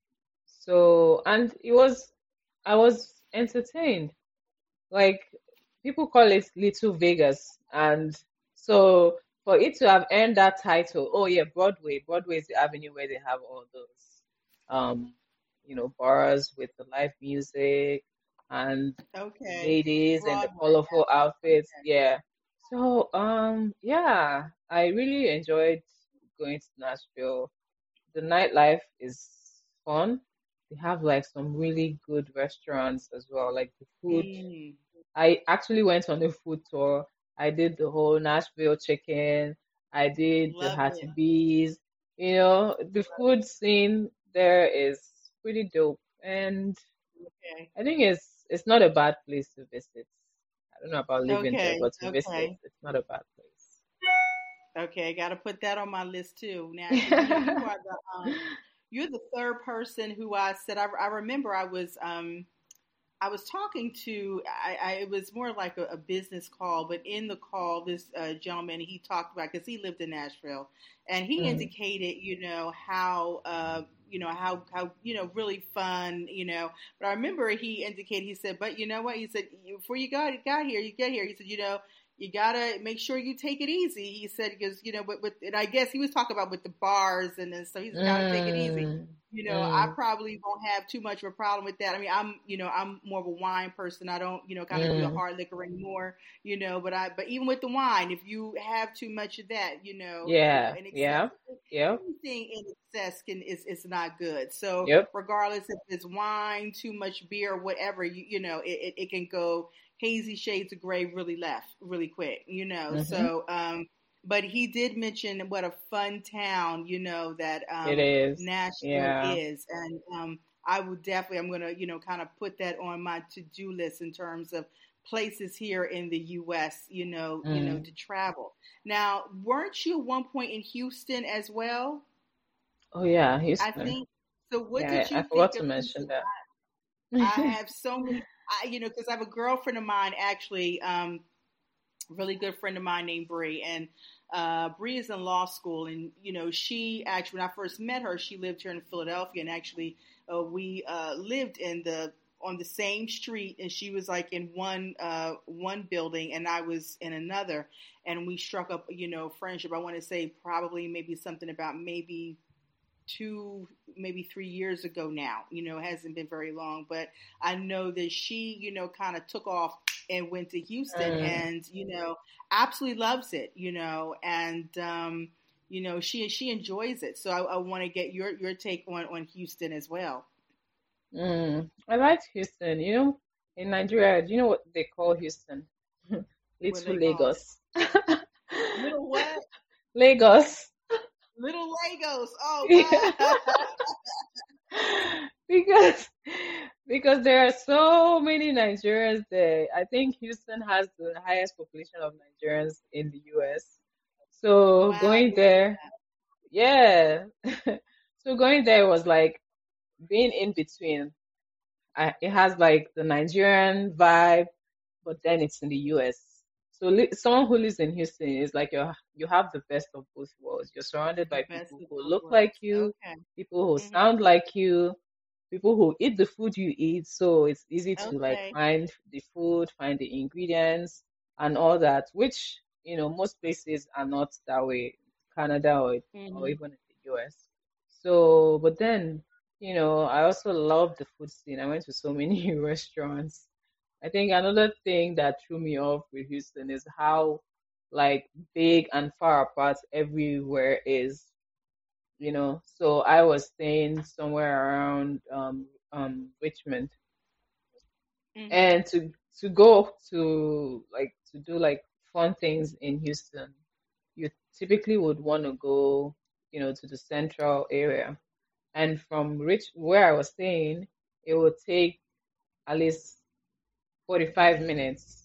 [SPEAKER 2] So, and I was entertained. Like, people call it Little Vegas. And so for it to have earned that title, oh yeah, Broadway. Broadway is the avenue where they have all those, um, bars with the live music and the
[SPEAKER 1] Okay.
[SPEAKER 2] ladies and the
[SPEAKER 1] Broadway.
[SPEAKER 2] colorful outfits. Yeah. So, yeah, I really enjoyed going to Nashville. The nightlife is fun. They have like some really good restaurants as well. Like the food,
[SPEAKER 1] Mm,
[SPEAKER 2] I actually went on a food tour. I did the whole Nashville chicken. I did the
[SPEAKER 1] love
[SPEAKER 2] Hattie
[SPEAKER 1] it.
[SPEAKER 2] B's. The food scene there is pretty dope, and
[SPEAKER 1] Okay.
[SPEAKER 2] I think it's not a bad place to visit. I don't know about living there,
[SPEAKER 1] Okay.
[SPEAKER 2] but to visit,
[SPEAKER 1] Okay.
[SPEAKER 2] it's not a bad
[SPEAKER 1] Okay. Got to put that on my list too. Now,
[SPEAKER 2] place.
[SPEAKER 1] you are you're the third person who I said. I remember I was talking to, it was more like a business call, but in the call, this gentleman, he talked about, because he lived in Nashville, and he
[SPEAKER 2] Mm,
[SPEAKER 1] indicated, really fun, but I remember he indicated, he said, but you know what, he said, before got here, you get here, he said, you gotta make sure you take it easy. He said, because, and I guess he was talking about with the bars, and then, so he's gotta take it easy.
[SPEAKER 2] mm,
[SPEAKER 1] I
[SPEAKER 2] mm,
[SPEAKER 1] probably won't have too much of a problem with that. I mean, I'm more of a wine person. I don't, kind of do the
[SPEAKER 2] mm.
[SPEAKER 1] hard liquor anymore, but even with the wine, if you have too much of that,
[SPEAKER 2] Yeah,
[SPEAKER 1] in excess,
[SPEAKER 2] yeah, yep,
[SPEAKER 1] anything in excess is not good. So
[SPEAKER 2] yep.
[SPEAKER 1] regardless if it's wine, too much beer, whatever, it can go hazy shades of gray really quick,
[SPEAKER 2] Mm-hmm.
[SPEAKER 1] So, but he did mention what a fun town, that
[SPEAKER 2] It is.
[SPEAKER 1] Nashville
[SPEAKER 2] Yeah.
[SPEAKER 1] is, and I would definitely, I'm gonna, kind of put that on my to-do list in terms of places here in the U.S.
[SPEAKER 2] Mm.
[SPEAKER 1] To travel. Now, weren't you at one point in Houston as well?
[SPEAKER 2] Oh yeah,
[SPEAKER 1] I
[SPEAKER 2] Houston.
[SPEAKER 1] think. So, what
[SPEAKER 2] Yeah,
[SPEAKER 1] did
[SPEAKER 2] I
[SPEAKER 1] you
[SPEAKER 2] forgot
[SPEAKER 1] think
[SPEAKER 2] to
[SPEAKER 1] of
[SPEAKER 2] mention
[SPEAKER 1] Houston?
[SPEAKER 2] that.
[SPEAKER 1] I have so many, because I have a girlfriend of mine actually. Really good friend of mine named Bree, and Bree is in law school, and she actually, when I first met her, she lived here in Philadelphia, and actually we lived in the on the same street, and she was like in one building, and I was in another, and we struck up friendship. I want to say probably maybe something about maybe 3 years ago now. It hasn't been very long, but I know that she, kind of took off and went to Houston,
[SPEAKER 2] Mm,
[SPEAKER 1] and absolutely loves it. And she enjoys it. So I want to get your take on Houston as well.
[SPEAKER 2] mm. I liked Houston. In Nigeria, do you know what they call Houston?
[SPEAKER 1] What do
[SPEAKER 2] Little
[SPEAKER 1] they call it?
[SPEAKER 2] Lagos.
[SPEAKER 1] Little what?
[SPEAKER 2] Lagos.
[SPEAKER 1] Little Legos. Oh
[SPEAKER 2] Yeah.
[SPEAKER 1] wow.
[SPEAKER 2] Because because there are so many Nigerians there. I think Houston has the highest population of Nigerians in the US. So
[SPEAKER 1] Wow. I
[SPEAKER 2] going
[SPEAKER 1] didn't know
[SPEAKER 2] there, yeah. So going there was like being in between. It has like the Nigerian vibe, but then it's in the US. So someone who lives in Houston is like you have the best of both worlds. You're surrounded
[SPEAKER 1] the
[SPEAKER 2] by
[SPEAKER 1] best
[SPEAKER 2] people
[SPEAKER 1] of
[SPEAKER 2] who
[SPEAKER 1] both
[SPEAKER 2] look like
[SPEAKER 1] worlds.
[SPEAKER 2] you,
[SPEAKER 1] Okay.
[SPEAKER 2] people who
[SPEAKER 1] Mhm.
[SPEAKER 2] sound like you, people who eat the food you eat. So it's easy to like
[SPEAKER 1] Okay.
[SPEAKER 2] find the food, find the ingredients and all that, which, most places are not that way, Canada or
[SPEAKER 1] Mhm.
[SPEAKER 2] even in the US. So, but then, I also love the food scene. I went to so many restaurants. I think another thing that threw me off with Houston is how like big and far apart everywhere is, So I was staying somewhere around Richmond,
[SPEAKER 1] Mhm.
[SPEAKER 2] and to go to like to do like fun things in Houston, you typically would want to go, to the central area. And from where I was staying, it would take at least 45 minutes.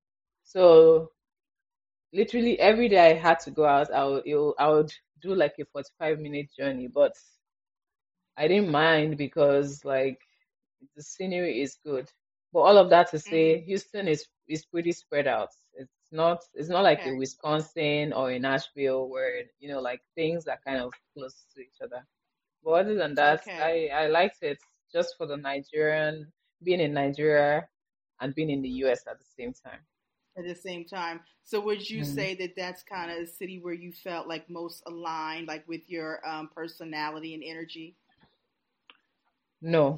[SPEAKER 2] So literally every day I had to go out, I would do like a 45-minute journey, but I didn't mind because like the scenery is good. But all of that to say,
[SPEAKER 1] Mhm.
[SPEAKER 2] Houston is pretty spread out. It's not like a
[SPEAKER 1] Okay.
[SPEAKER 2] Wisconsin or a Nashville where, like things are kind of close to each other. But other than that,
[SPEAKER 1] Okay.
[SPEAKER 2] I liked it just for the Nigerian, being in Nigeria and being in the US at the same time.
[SPEAKER 1] At the same time. So would you
[SPEAKER 2] Mm.
[SPEAKER 1] say that that's kind of a city where you felt like most aligned, like with your personality and energy?
[SPEAKER 2] No.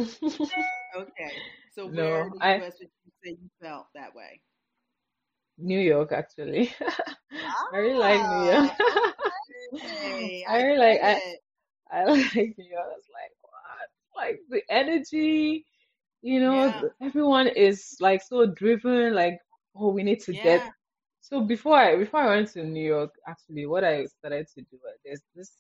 [SPEAKER 1] Okay. So where in
[SPEAKER 2] No,
[SPEAKER 1] the
[SPEAKER 2] I
[SPEAKER 1] U.S. would you say you felt that way?
[SPEAKER 2] New York actually. I really like New York.
[SPEAKER 1] Ah, okay.
[SPEAKER 2] I
[SPEAKER 1] I
[SPEAKER 2] really like
[SPEAKER 1] get
[SPEAKER 2] I
[SPEAKER 1] it.
[SPEAKER 2] I like New York. It's like what? Like the energy,
[SPEAKER 1] Yeah.
[SPEAKER 2] everyone is like so driven, like, oh, we need to get.
[SPEAKER 1] Yeah.
[SPEAKER 2] So before I went to New York, actually what I started to do, there's this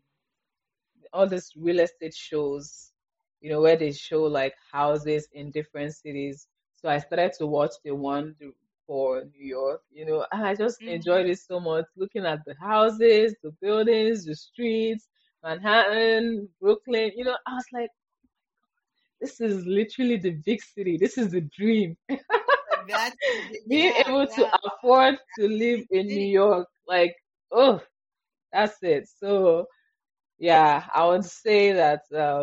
[SPEAKER 2] all these real estate shows, where they show like houses in different cities. So I started to watch the one for New York, and I just
[SPEAKER 1] Hmm.
[SPEAKER 2] enjoyed it so much, looking at the houses, the buildings, the streets, Manhattan, Brooklyn. I was like, this is literally the big city. This is the dream.
[SPEAKER 1] Like that's
[SPEAKER 2] Being
[SPEAKER 1] yeah,
[SPEAKER 2] able to
[SPEAKER 1] yeah.
[SPEAKER 2] afford to live
[SPEAKER 1] Big
[SPEAKER 2] in New
[SPEAKER 1] city.
[SPEAKER 2] York, like, oh, that's it. So, yeah, I would say that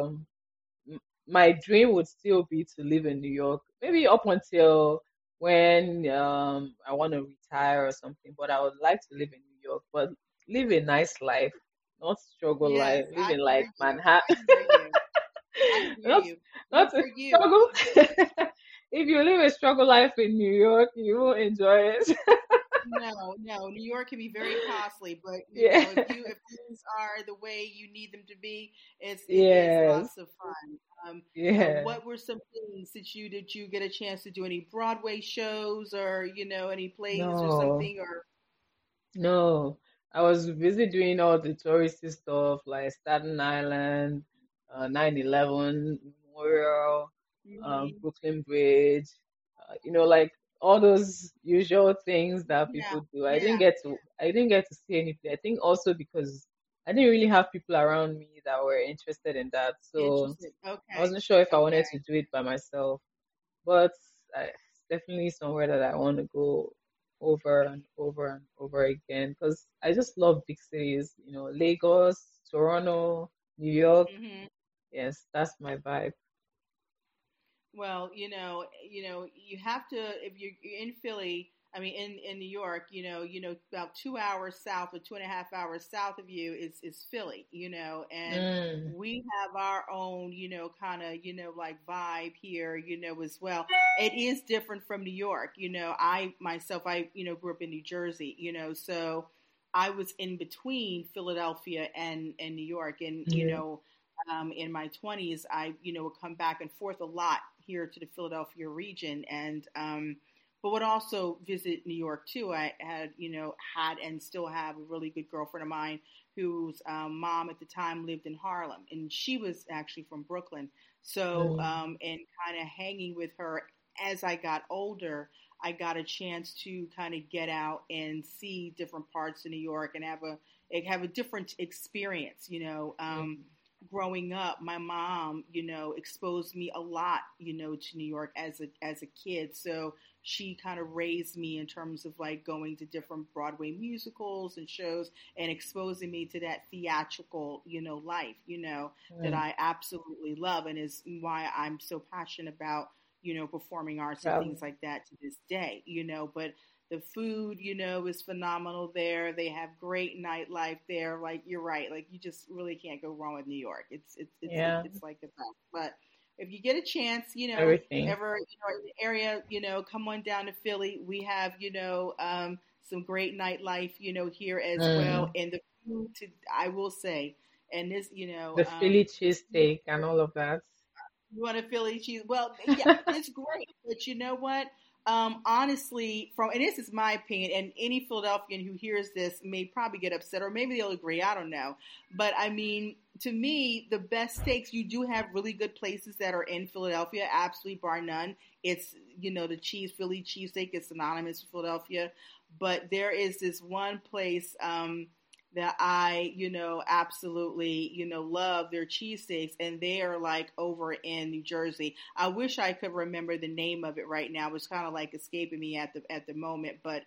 [SPEAKER 2] my dream would still be to live in New York, maybe up until when I want to retire or something. But I would like to live in New York, but live a nice life, not struggle
[SPEAKER 1] Yes,
[SPEAKER 2] life, live
[SPEAKER 1] I
[SPEAKER 2] in
[SPEAKER 1] hear
[SPEAKER 2] like
[SPEAKER 1] you.
[SPEAKER 2] Manhattan,
[SPEAKER 1] I hear you. I hear
[SPEAKER 2] not
[SPEAKER 1] you.
[SPEAKER 2] not
[SPEAKER 1] Good
[SPEAKER 2] to
[SPEAKER 1] for you.
[SPEAKER 2] struggle. If you live a struggle life in New York, you will enjoy it.
[SPEAKER 1] No, no. New York can be very costly, but
[SPEAKER 2] Yeah.
[SPEAKER 1] if things are the way you need them to be, it is
[SPEAKER 2] Yes.
[SPEAKER 1] lots of fun.
[SPEAKER 2] Yeah.
[SPEAKER 1] What were some things that you get a chance to do? Any Broadway shows or any plays or
[SPEAKER 2] No.
[SPEAKER 1] something or
[SPEAKER 2] No, I was busy doing all the touristy stuff like Staten Island, 9/11 Memorial,
[SPEAKER 1] hmm
[SPEAKER 2] Brooklyn Bridge, like all those usual things that
[SPEAKER 1] yeah,
[SPEAKER 2] people do. I didn't
[SPEAKER 1] yeah.
[SPEAKER 2] get to, I didn't get to see anything. I think also because I didn't really have people around me that were interested in that, so
[SPEAKER 1] Interesting.
[SPEAKER 2] I
[SPEAKER 1] Okay,
[SPEAKER 2] wasn't sure if I wanted to
[SPEAKER 1] okay.
[SPEAKER 2] do it by myself. But it's definitely somewhere that I want to go over and over and over again because I just love big cities, Lagos, Toronto, New York.
[SPEAKER 1] hmm
[SPEAKER 2] Yes, that's my vibe.
[SPEAKER 1] Well, you have to if you're in Philly. I mean, in New York, about 2 hours south or 2.5 hours south of you is Philly. And
[SPEAKER 2] Mm,
[SPEAKER 1] we have our own, kind of, like vibe here, as well. It is different from New York. I myself, grew up in New Jersey. So I was in between Philadelphia and New York, and
[SPEAKER 2] yeah.
[SPEAKER 1] in my 20s, I, would come back and forth a lot here to the Philadelphia region but would also visit New York too. I had and still have a really good girlfriend of mine whose mom at the time lived in Harlem and she was actually from Brooklyn. So,
[SPEAKER 2] Mm,
[SPEAKER 1] and kind of hanging with her as I got older, I got a chance to kind of get out and see different parts of New York and have a different experience,
[SPEAKER 2] mm,
[SPEAKER 1] growing up, my mom, exposed me a lot, to New York as a kid. So she kind of raised me in terms of like going to different Broadway musicals and shows and exposing me to that theatrical, life, that
[SPEAKER 2] mm.
[SPEAKER 1] I absolutely love and is why I'm so passionate about, performing arts and things
[SPEAKER 2] Travel.
[SPEAKER 1] like that to this day, but the food, is phenomenal there. They have great nightlife there. Like you're right. Like you just really can't go wrong with New York.
[SPEAKER 2] Yeah,
[SPEAKER 1] It's like the best. But if you get a chance,
[SPEAKER 2] everything.
[SPEAKER 1] ever in the area, come on down to Philly. We have some great nightlife, here as well.
[SPEAKER 2] Mm.
[SPEAKER 1] And the food, I will say, and this,
[SPEAKER 2] The Philly cheesesteak and all of that.
[SPEAKER 1] you want a Philly cheese? Well, yeah, it's great, but you know what? Honestly, and this is my opinion, and any Philadelphian who hears this may probably get upset, or maybe they'll agree. I don't know, but I mean, to me, the best steaks you do have really good places that are in Philadelphia, absolutely bar none. It's the Philly cheesesteak is synonymous with Philadelphia, but there is this one place. That I, absolutely, love their cheesesteaks, and they are like over in New Jersey. I wish I could remember the name of it right now. It's kind of like escaping me at the moment, but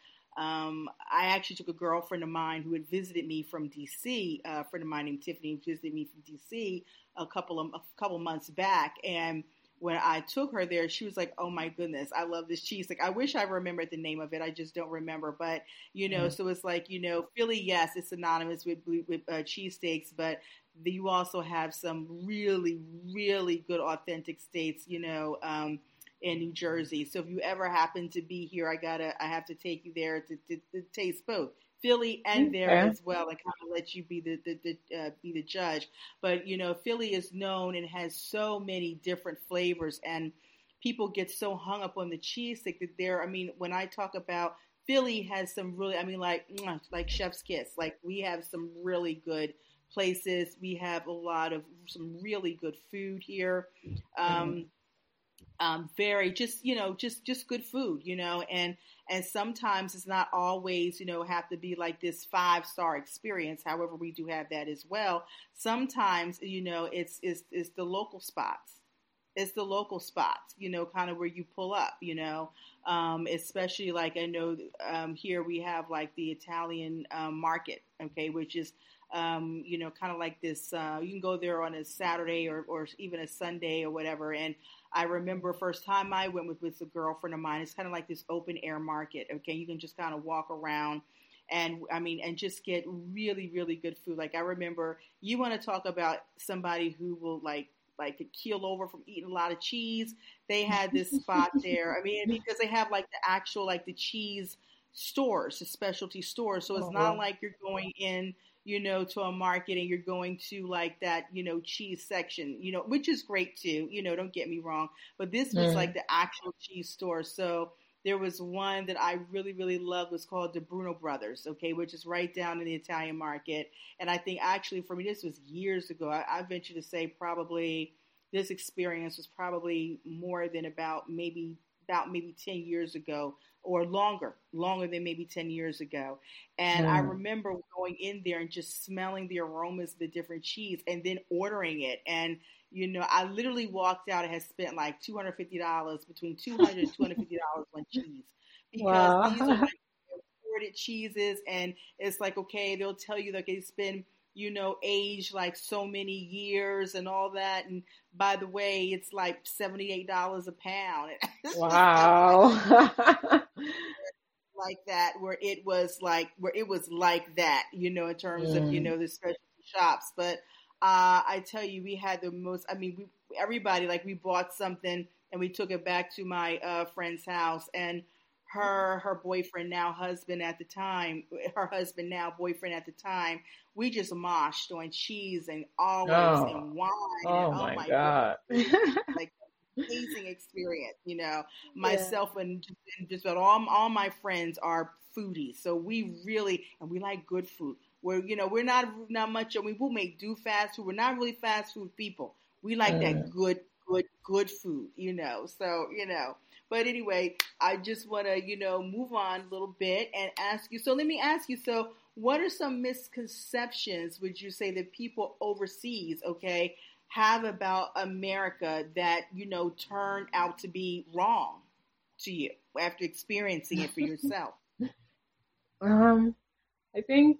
[SPEAKER 1] I actually took a girlfriend of mine who had visited me from DC. A friend of mine named Tiffany visited me from DC a couple months back, and when I took her there, she was like, "Oh my goodness, I love this cheese." Like, I wish I remembered the name of it. I just don't remember. But
[SPEAKER 2] Mm.
[SPEAKER 1] so it's like Philly. Yes, it's synonymous with cheesesteaks, but you also have some really, really good authentic steaks. In New Jersey. So if you ever happen to be here, I have to take you there to taste both Philly and there
[SPEAKER 2] Okay.
[SPEAKER 1] as well, and kind of let you be the judge. But Philly is known and has so many different flavors, and people get so hung up on the cheese stick that I mean, when I talk about Philly has some really, I mean, like Chef's Kiss. Like we have some really good places. We have a lot of some really good food here.
[SPEAKER 2] Mm.
[SPEAKER 1] Very just just good food, and And sometimes it's not always, have to be like this 5-star experience. However, we do have that as well. Sometimes, it's the local spots. It's the local spots, kind of where you pull up, especially like I know here we have like the Italian market, okay, which is, kind of like this. You can go there on a Saturday or even a Sunday or whatever. And I remember first time I went with a girlfriend of mine, it's kind of like this open air market, okay? You can just kind of walk around and just get really, really good food. Like I remember, you want to talk about somebody who will like could keel over from eating a lot of cheese. They had this spot there. I mean, because they have like the actual like the cheese stores, the specialty stores. So it's
[SPEAKER 2] Oh,
[SPEAKER 1] not
[SPEAKER 2] wow.
[SPEAKER 1] like you're going in, to a market and you're going to like that, cheese section, which is great too. Don't get me wrong, but this was
[SPEAKER 2] Mm.
[SPEAKER 1] like the actual cheese store. So there was one that I really, really loved was called the Bruno Brothers, okay, which is right down in the Italian market. And I think actually for me, this was years ago. I venture to say probably this experience was probably more than about maybe 10 years ago or longer than maybe 10 years ago. And I
[SPEAKER 2] Mm.
[SPEAKER 1] remember going in there and just smelling the aromas of the different cheese and then ordering it. And I literally walked out and had spent like $250, between $200 and $250 on cheese, because these are
[SPEAKER 2] Wow.
[SPEAKER 1] like imported cheeses, and it's like, okay, they'll tell you that it's been, aged like so many years and all that. And by the way, it's like $78 a pound. It's just stuff
[SPEAKER 2] Wow.
[SPEAKER 1] like that, where it was like that, in terms of,
[SPEAKER 2] Mm.
[SPEAKER 1] the specialty shops. But I tell you, we had the most. I mean, everybody, like, we bought something and we took it back to my friend's house, and her boyfriend, now husband at the time, her husband now boyfriend at the time, we just moshed on cheese and olives
[SPEAKER 2] Oh,
[SPEAKER 1] and wine, and
[SPEAKER 2] oh
[SPEAKER 1] oh
[SPEAKER 2] my
[SPEAKER 1] my goodness,
[SPEAKER 2] God.
[SPEAKER 1] it was like amazing experience.
[SPEAKER 2] Yeah.
[SPEAKER 1] Myself and just about all my friends are foodies, so we really, and we like good food. We're not much. I mean, we may do fast food. We're not really fast food people. We like that
[SPEAKER 2] Mm.
[SPEAKER 1] good food. So But anyway, I just want to move on a little bit and ask you. So let me ask you. So what are some misconceptions would you say that people overseas, okay, have about America that turned out to be wrong to you after experiencing it for yourself?
[SPEAKER 2] Um, I think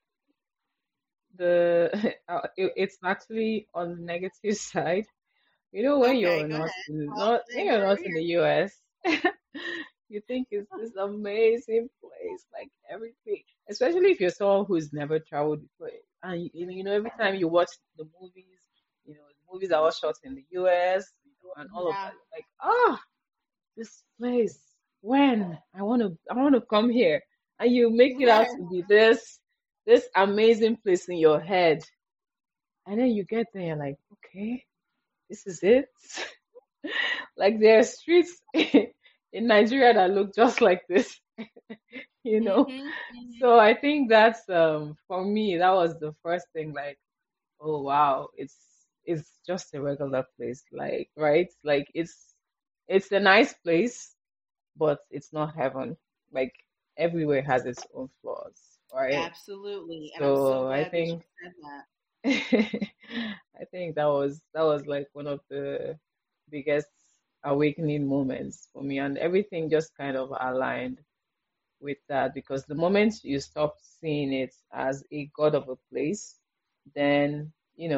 [SPEAKER 2] the it's actually on the negative side. When
[SPEAKER 1] Okay,
[SPEAKER 2] you're
[SPEAKER 1] go ahead. Well,
[SPEAKER 2] not when
[SPEAKER 1] then
[SPEAKER 2] you're
[SPEAKER 1] we're
[SPEAKER 2] not in
[SPEAKER 1] here.
[SPEAKER 2] the US, you think it's this amazing place, like everything. Especially if you're someone who's never traveled before, and every time you watch the movies, the movies are all shot in the US, and all of
[SPEAKER 1] Yeah.
[SPEAKER 2] that. You're like, this place. When I want to come here, and you make it out
[SPEAKER 1] Right.
[SPEAKER 2] to be this amazing place in your head, and then you get there, you're like, okay, this is it. Like there are streets in Nigeria that look just like this, you know.
[SPEAKER 1] Mhm.
[SPEAKER 2] So
[SPEAKER 1] Mhm.
[SPEAKER 2] I think that's for me that was the first thing, like, oh wow, it's just a regular place, like, right? Like it's a nice place, but it's not heaven. Like everywhere has its own flaws, right?
[SPEAKER 1] Absolutely, and I'm so
[SPEAKER 2] So I
[SPEAKER 1] glad that you
[SPEAKER 2] think
[SPEAKER 1] said that.
[SPEAKER 2] I think that was like one of the biggest awakening moments for me, and everything just kind of aligned with that, because the moment you stop seeing it as a god of a place, then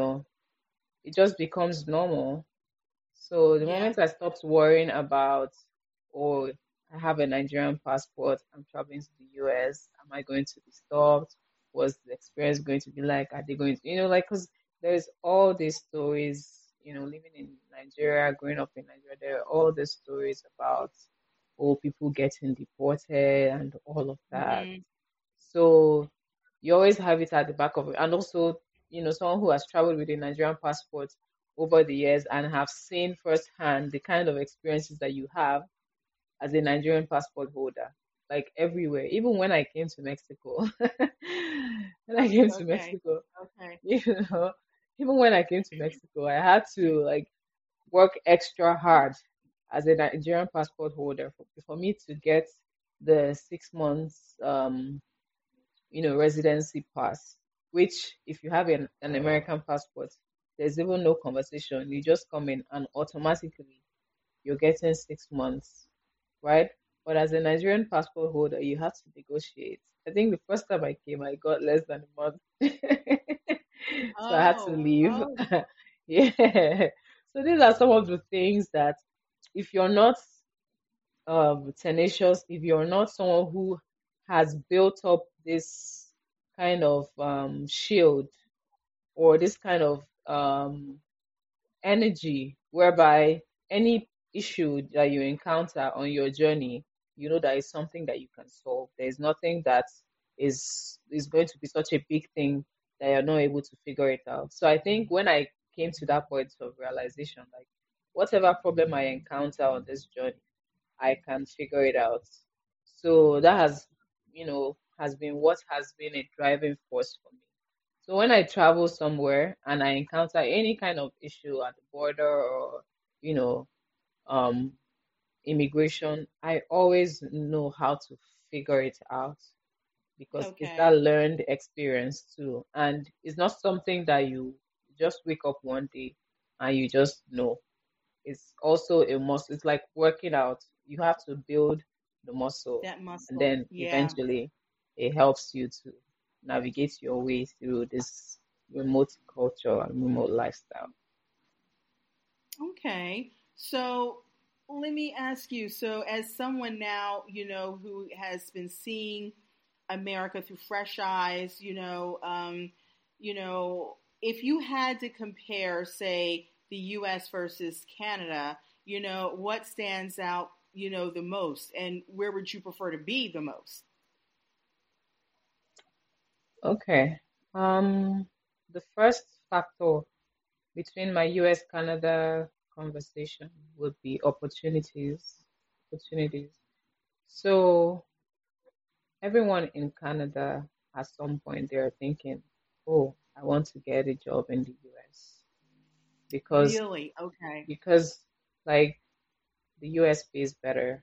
[SPEAKER 2] it just becomes normal. So the
[SPEAKER 1] Yeah.
[SPEAKER 2] moment I stopped worrying about, oh, I have a Nigerian passport, I'm traveling to the US, am I going to be stopped? What's the experience going to be like? Are they going to, like, because there's all these stories, living in Nigeria, growing up in Nigeria, there are all these stories about, oh, people getting deported and all of that.
[SPEAKER 1] Mhm.
[SPEAKER 2] So you always have it at the back of it. And also, someone who has traveled with a Nigerian passport over the years and have seen firsthand the kind of experiences that you have as a Nigerian passport holder, like everywhere. Even when I came to Mexico, when I came to
[SPEAKER 1] Okay.
[SPEAKER 2] Mexico,
[SPEAKER 1] Okay.
[SPEAKER 2] you know, even when I came to Mexico, I had to like work extra hard as a Nigerian passport holder for me to get the 6 months residency pass, which if you have an American passport, there's even no conversation. You just come in and automatically you're getting 6 months, right? But as a Nigerian passport holder, you have to negotiate. I think the first time I came, I got less than a month. So I had to
[SPEAKER 1] Oh,
[SPEAKER 2] leave.
[SPEAKER 1] oh,
[SPEAKER 2] Yeah. So these are some of the things that if you're not tenacious, if you're not someone who has built up this kind of shield or this kind of energy whereby any issue that you encounter on your journey, you know that is something that you can solve. There is nothing that is going to be such a big thing that you're not able to figure it out. So I think when I came to that point of realization, like whatever problem I encounter on this journey, I can figure it out. So that has been what has been a driving force for me. So when I travel somewhere and I encounter any kind of issue at the border or, you know, um, immigration, I always know how to figure it out because it's that
[SPEAKER 1] okay.
[SPEAKER 2] learned experience too. And it's not something that you just wake up one day and you just know. It's also a muscle. It's like working out. You have to build the muscle,
[SPEAKER 1] That
[SPEAKER 2] and
[SPEAKER 1] muscle.
[SPEAKER 2] then
[SPEAKER 1] Yeah.
[SPEAKER 2] eventually it helps you to navigate your way through this remote culture and remote lifestyle.
[SPEAKER 1] Okay. So let me ask you, so as someone now, who has been seeing America through fresh eyes, if you had to compare, say, the US versus Canada, what stands out, the most, and where would you prefer to be the most?
[SPEAKER 2] Okay. The first factor between my US Canada conversation would be opportunities. Opportunities. So everyone in Canada at some point they're thinking, oh, I want to get a job in the US because
[SPEAKER 1] Really? Okay.
[SPEAKER 2] because like the US pays better,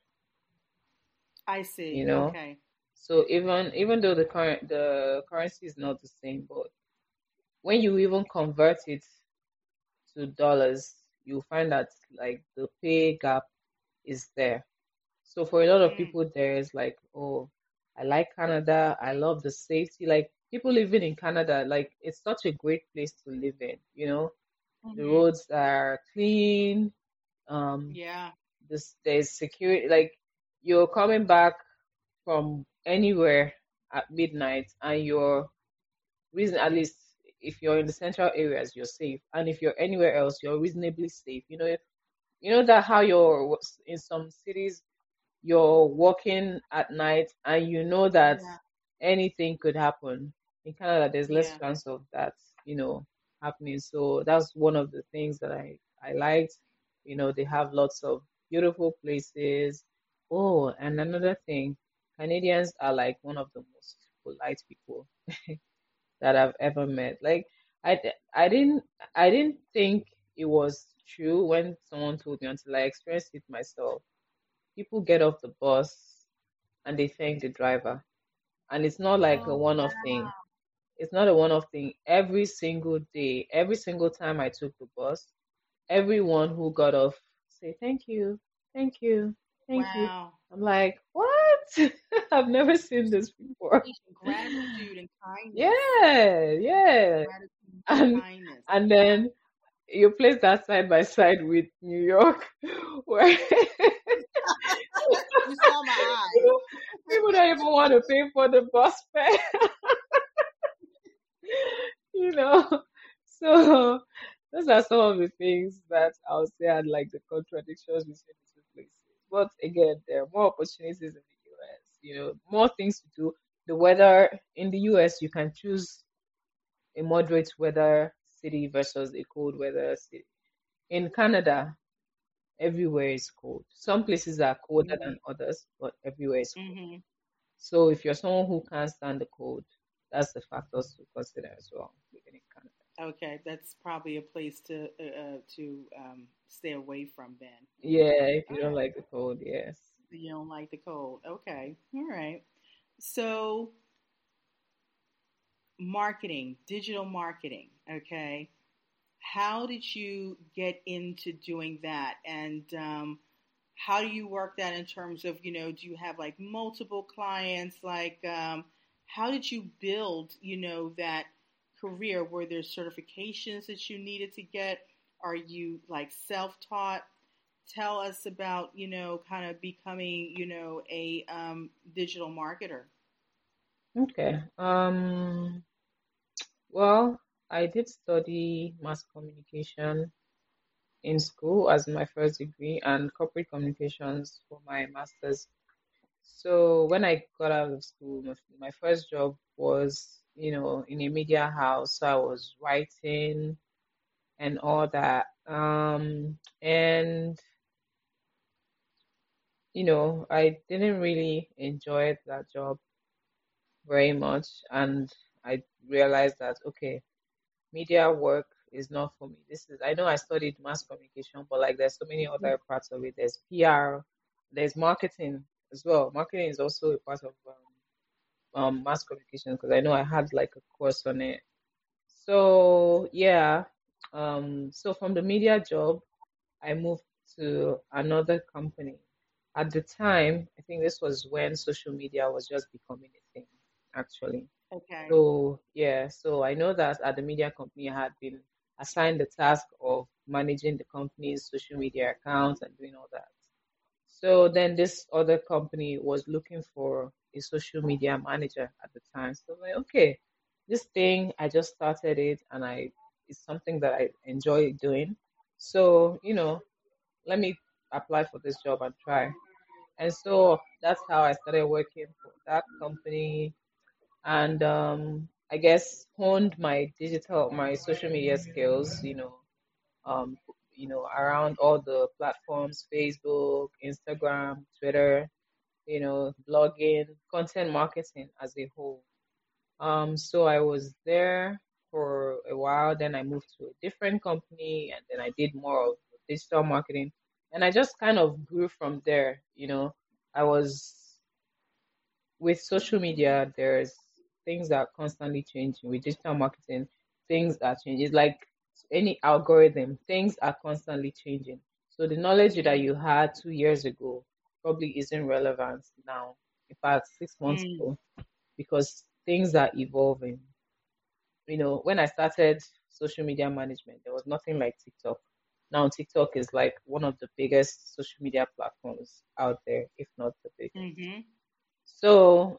[SPEAKER 1] I
[SPEAKER 2] you
[SPEAKER 1] see.
[SPEAKER 2] know.
[SPEAKER 1] Okay.
[SPEAKER 2] So even though the currency is not the same, but when you even convert it to dollars, you find that like the pay gap is there. So for a lot of
[SPEAKER 1] Mm,
[SPEAKER 2] people, there is like, oh, I like Canada. I love the safety. Like people living in Canada, like it's such a great place to live in. The
[SPEAKER 1] hmm.
[SPEAKER 2] roads are clean. Um,
[SPEAKER 1] Yeah.
[SPEAKER 2] there's security. Like you're coming back from anywhere at midnight, and you're reason at least if you're in the central areas, you're safe, and if you're anywhere else, you're reasonably safe. That how you're in some cities you're walking at night and you know that
[SPEAKER 1] Yeah.
[SPEAKER 2] anything could happen. In Canada, there's less
[SPEAKER 1] Yeah.
[SPEAKER 2] chance of that, happening. So that's one of the things that I liked. They have lots of beautiful places. Oh, and another thing, Canadians are like one of the most polite people that I've ever met. Like I, I didn't, I didn't think it was true when someone told me until I experienced it myself. People get off the bus and they thank the driver. And it's not like a
[SPEAKER 1] Oh,
[SPEAKER 2] one off thing. It's not a one off thing. Every single day, every single time I took the bus, everyone who got off say thank you, thank you.
[SPEAKER 1] wow.
[SPEAKER 2] I'm like, what? I've never seen this before.
[SPEAKER 1] Appreciation, gratitude, and kindness.
[SPEAKER 2] Yeah, yeah.
[SPEAKER 1] Gratitude and
[SPEAKER 2] And
[SPEAKER 1] kindness.
[SPEAKER 2] and
[SPEAKER 1] Yeah.
[SPEAKER 2] then you place that side by side with New York, where
[SPEAKER 1] You saw my eyes.
[SPEAKER 2] people, people don't even want to pay for the bus fare, you know. So those are some of the things that I'll say are like the contradictions between the two places. But again, there are more opportunities in the US, more things to do. The weather in the US, you can choose a moderate weather city versus a cold weather city. In Canada, everywhere is cold. Some places are colder
[SPEAKER 1] Mm-hmm.
[SPEAKER 2] than others, but everywhere is cold.
[SPEAKER 1] Mm-hmm.
[SPEAKER 2] So if you're someone who can't stand the cold, that's the factors to consider as well living in Canada.
[SPEAKER 1] Okay, that's probably a place to stay away from then.
[SPEAKER 2] Yeah, if
[SPEAKER 1] All
[SPEAKER 2] you don't
[SPEAKER 1] right.
[SPEAKER 2] like the cold, yes.
[SPEAKER 1] You don't like the cold. Okay. All right. So, marketing, digital marketing. Okay. How did you get into doing that? And how do you work that in terms of, do you have like multiple clients? Like, how did you build, that career? Were there certifications that you needed to get? Are you like self taught? Tell us about, kind of becoming, a digital marketer.
[SPEAKER 2] Okay. Well, I did study mass communication in school as my first degree and corporate communications for my master's. So when I got out of school, my first job was, in a media house. So I was writing and all that. And I didn't really enjoy that job very much, and I realized that okay, media work is not for me. I know I studied mass communication, but like there's so many other parts of it. There's PR, there's marketing as well. Marketing is also a part of mass communication because I know I had like a course on it. So yeah, so from the media job, I moved to another company. At the time, I think this was when social media was just becoming a thing, actually.
[SPEAKER 1] Okay.
[SPEAKER 2] So yeah, so I know that at the media company, I had been assigned the task of managing the company's social media accounts and doing all that. So then this other company was looking for a social media manager at the time. So I'm like, okay, this thing, I just started it and it's something that I enjoy doing. So, let me apply for this job and try. And so that's how I started working for that company and I guess honed my social media skills, um, around all the platforms, Facebook, Instagram, Twitter, blogging, content marketing as a whole. So I was there for a while, then I moved to a different company, and then I did more of digital marketing, and I just kind of grew from there. I was with social media, there's things that are constantly changing. With digital marketing, things are changing. It's like any algorithm, things are constantly changing. So the knowledge that you had 2 years ago probably isn't relevant now. In fact, 6 months
[SPEAKER 1] Mm.
[SPEAKER 2] ago, because things are evolving. When I started social media management, there was nothing like TikTok. Now TikTok is like one of the biggest social media platforms out there, if not the biggest.
[SPEAKER 1] Mm-hmm.
[SPEAKER 2] So,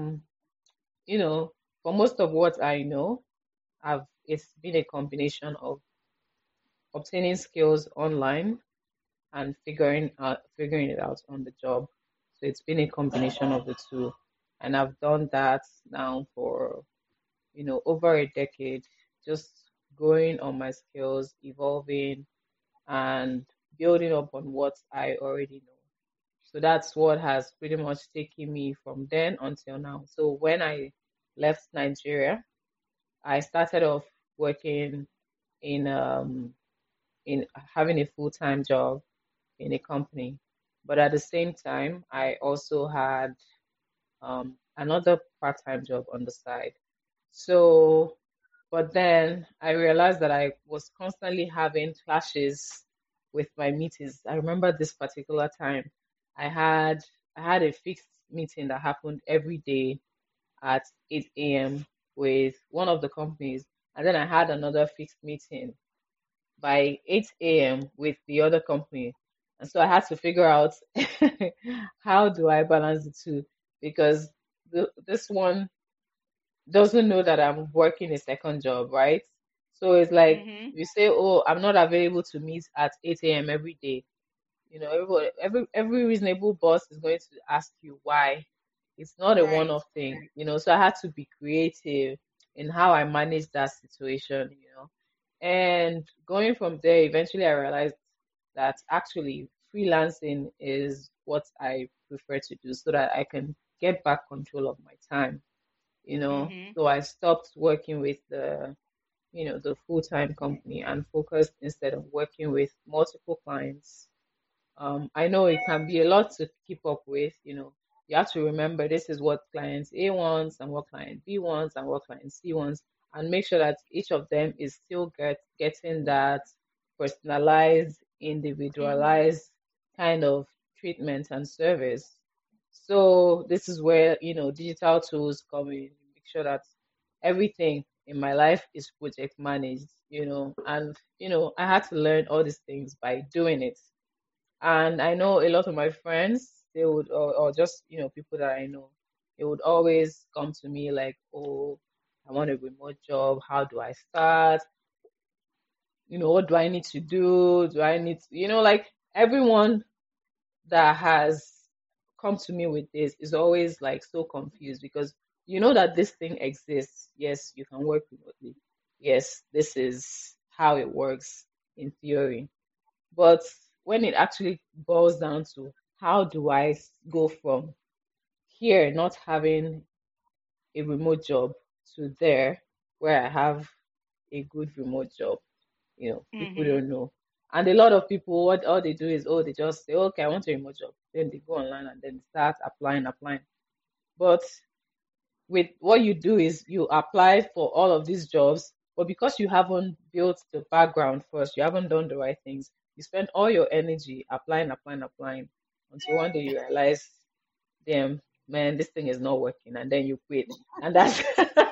[SPEAKER 2] you know, for most of what I know, it's been a combination of obtaining skills online and figuring it out on the job. So it's been a combination of the two. And I've done that now for, over a decade, just growing on my skills, evolving and building up on what I already know. So that's what has pretty much taken me from then until now. So when I left Nigeria, I started off working in in having a full-time job in a company. But at the same time, I also had another part-time job on the side. So, but then I realized that I was constantly having clashes with my meetings. I remember this particular time I had I had a fixed meeting that happened every day at 8 a.m. with one of the companies, and then I had another fixed meeting by 8 a.m. with the other company. And so I had to figure out how do I balance the two because this one doesn't know that I'm working a second job, right? So it's like
[SPEAKER 1] Mm-hmm.
[SPEAKER 2] you say, "Oh, I'm not available to meet at 8 a.m. every day." Every reasonable boss is going to ask you why. It's not a
[SPEAKER 1] Right.
[SPEAKER 2] one-off thing. So I had to be creative in how I manage that situation. And going from there, eventually I realized that actually freelancing is what I prefer to do so that I can get back control of my time.
[SPEAKER 1] Mm-hmm.
[SPEAKER 2] So I stopped working with the full-time company and focused instead of working with multiple clients I know it can be a lot to keep up with. You have to remember this is what client A wants and what client B wants and what client C wants, and make sure that each of them is still getting that personalized,
[SPEAKER 1] Mhm.
[SPEAKER 2] individualized kind of treatment and service. So this is where, digital tools come in, make sure that everything in my life is project managed, and I had to learn all these things by doing it. And I know a lot of my friends, they would, or just, people that I know, they would always come to me like, oh, I want a remote job. How do I start? What do I need to do? Do I need to, like everyone that has come to me with this is always like so confused because you know that this thing exists. Yes, you can work remotely. Yes, this is how it works in theory. But when it actually boils down to how do I go from here not having a remote job to there where I have a good remote job, people
[SPEAKER 1] Mhm.
[SPEAKER 2] don't know. And a lot of people, what all they do is, oh, they just say, okay, I want a remote job. Then they go online and then start applying. But with what you do is you apply for all of these jobs, but because you haven't built the background first, you haven't done the right things, you spend all your energy applying until one day you realize, damn, man, this thing is not working, and then you quit. And that's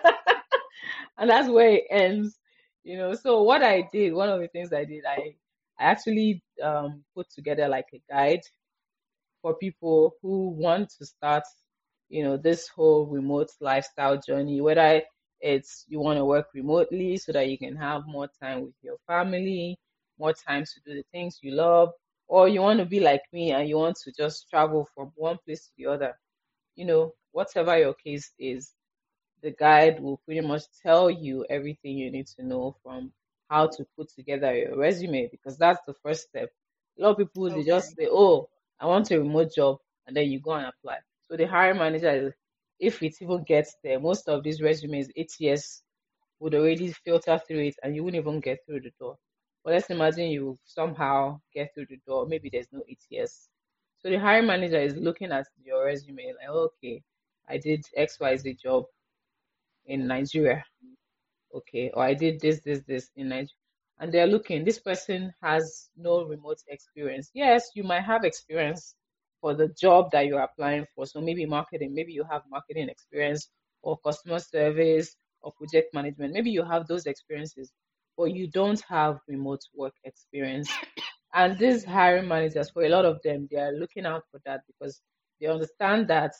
[SPEAKER 2] and that's where it ends. So what I did, one of the things I did, I actually put together like a guide for people who want to start, this whole remote lifestyle journey, whether it's you want to work remotely so that you can have more time with your family, more time to do the things you love, or you want to be like me and you want to just travel from one place to the other, whatever your case is, the guide will pretty much tell you everything you need to know from how to put together your resume because that's the first step. A lot of people they just
[SPEAKER 1] Okay.
[SPEAKER 2] say, "Oh, I want a remote job," and then you go and apply. So the hiring manager, if it even gets there, most of these resumes, ATS would already filter through it, and you wouldn't even get through the door. But let's imagine you somehow get through the door. Maybe there's no ATS. So the hiring manager is looking at your resume like, okay, I did XYZ job in Nigeria. Okay, or I did this in Nigeria. And they're looking, this person has no remote experience. Yes, you might have experience for the job that you're applying for. So maybe marketing, maybe you have marketing experience or customer service or project management. Maybe you have those experiences, but you don't have remote work experience. And these hiring managers, for a lot of them, they are looking out for that because they understand that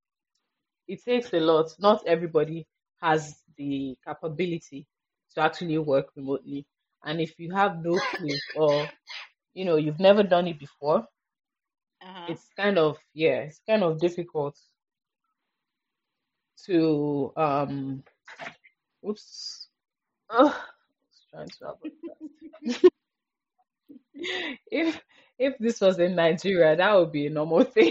[SPEAKER 2] it takes a lot. Not everybody has the capability to actually work remotely. And if you have no clue or you've never done it before,
[SPEAKER 1] Uh-huh.
[SPEAKER 2] it's kind of yeah, it's kind of difficult to oops. Oh, I was trying to avoid that. If this was in Nigeria, that would be a normal thing.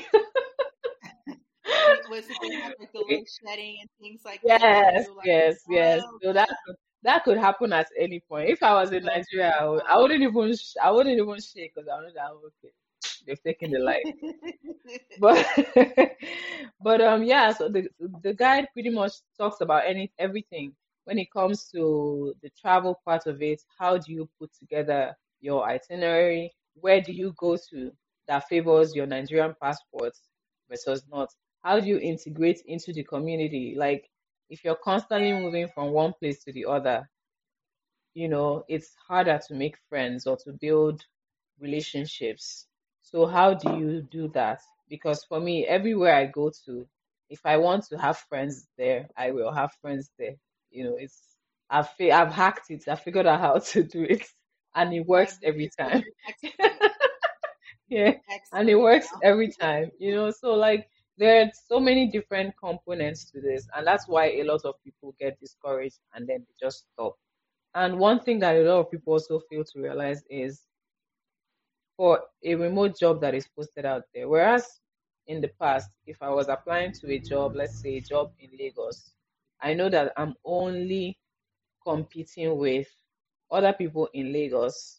[SPEAKER 1] Was it they have like the load shedding and things like that
[SPEAKER 2] Yes,
[SPEAKER 1] too? Like,
[SPEAKER 2] yes, yes.
[SPEAKER 1] oh
[SPEAKER 2] So that could happen at any point. If I was in
[SPEAKER 1] God.
[SPEAKER 2] Nigeria,
[SPEAKER 1] Okay.
[SPEAKER 2] I wouldn't even I wouldn't even shake because I know that okay, they've taken the life. But yeah. So the guide pretty much talks about everything when it comes to the travel part of it. How do you put together your itinerary? Where do you go to that favors your Nigerian passport versus not? How do you integrate into the community? Like if you're constantly moving from one place to the other, it's harder to make friends or to build relationships. So how do you do that? Because for me, everywhere I go to, if I want to have friends there, I will have friends there. It's I've hacked it. I figured out how to do it, and it works every
[SPEAKER 1] So
[SPEAKER 2] time.
[SPEAKER 1] you're an expert.
[SPEAKER 2] Yeah,
[SPEAKER 1] You're an
[SPEAKER 2] and it
[SPEAKER 1] expert
[SPEAKER 2] works
[SPEAKER 1] now.
[SPEAKER 2] every time. So like there are so many different components to this, and that's why a lot of people get discouraged and then they just stop. And one thing that a lot of people also fail to realize is for a remote job that is posted out there. Whereas in the past, if I was applying to a job, let's say a job in Lagos, I know that I'm only competing with other people in Lagos.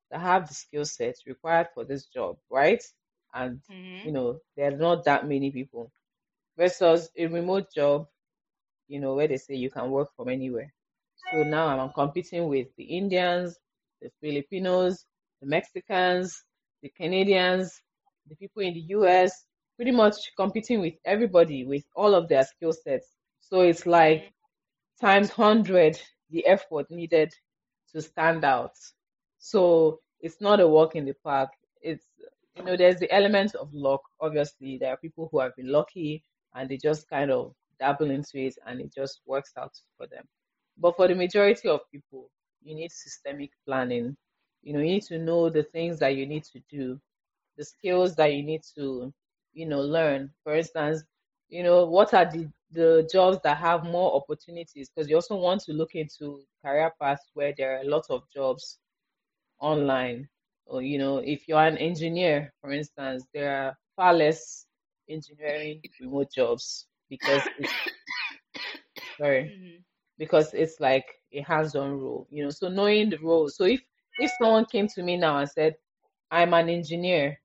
[SPEAKER 2] that have the skill sets required for this job, right? And
[SPEAKER 1] Mm-hmm.
[SPEAKER 2] there are not that many people versus a remote job, where they say you can work from anywhere. So now I'm competing with the Indians, the Filipinos, the Mexicans, the Canadians, the people in the US, pretty much competing with everybody with all of their skill sets. So it's like
[SPEAKER 1] Mm-hmm.
[SPEAKER 2] times 100 the effort needed to stand out. So it's not a walk in the park. There's the element of luck. Obviously, there are people who have been lucky and they just kind of dabble into it and it just works out for them. But for the majority of people, you need systemic planning. You need to know the things that you need to do, the skills that you need to, learn. For instance, what are the jobs that have more opportunities? Because you also want to look into career paths where there are a lot of jobs online. Or, if you're an engineer, for instance, there are far less engineering remote jobs sorry,
[SPEAKER 1] Mm-hmm.
[SPEAKER 2] because it's like a hands-on role, so knowing the role. So if someone came to me now and said, I'm an engineer.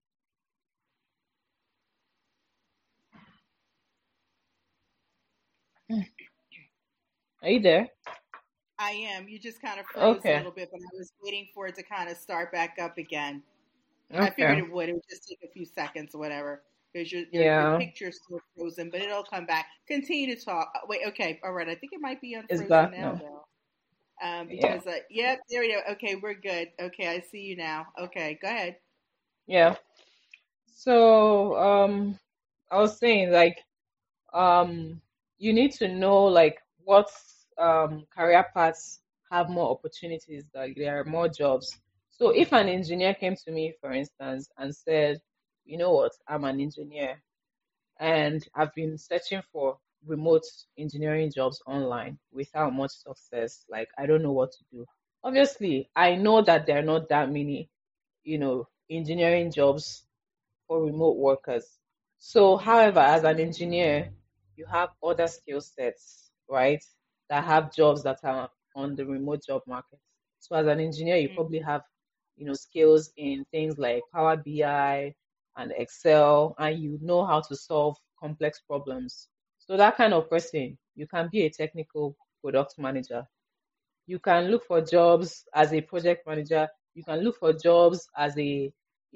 [SPEAKER 2] Are you there?
[SPEAKER 1] I am. You just kind of froze a
[SPEAKER 2] Okay.
[SPEAKER 1] little bit, but I was waiting for it to kind of start back up again. I figured
[SPEAKER 2] Okay.
[SPEAKER 1] it would. It would just take a few seconds or whatever because your
[SPEAKER 2] Yeah,
[SPEAKER 1] picture's still frozen, but it'll come back. Continue to talk. Wait, okay, all right. I think it might be
[SPEAKER 2] it's
[SPEAKER 1] unfrozen
[SPEAKER 2] back
[SPEAKER 1] now
[SPEAKER 2] now.
[SPEAKER 1] though.
[SPEAKER 2] Yeah.
[SPEAKER 1] Because yep, there we go. Okay, we're good. Okay, I see you now. Okay, go ahead.
[SPEAKER 2] Yeah. So, I was saying like, um, you need to know like what career paths have more opportunities, like there are more jobs. So if an engineer came to me, for instance, and said, you know what, I'm an engineer and I've been searching for remote engineering jobs online without much success. Like, I don't know what to do. Obviously, I know that there are not that many, engineering jobs for remote workers. So, however, as an engineer, you have other skill sets, right, that have jobs that are on the remote job market. So, as an engineer, you
[SPEAKER 1] Mm-hmm.
[SPEAKER 2] probably have, skills in things like Power BI and Excel, and you know how to solve complex problems. So, that kind of person, you can be a technical product manager. You can look for jobs as a project manager. You can look for jobs as a,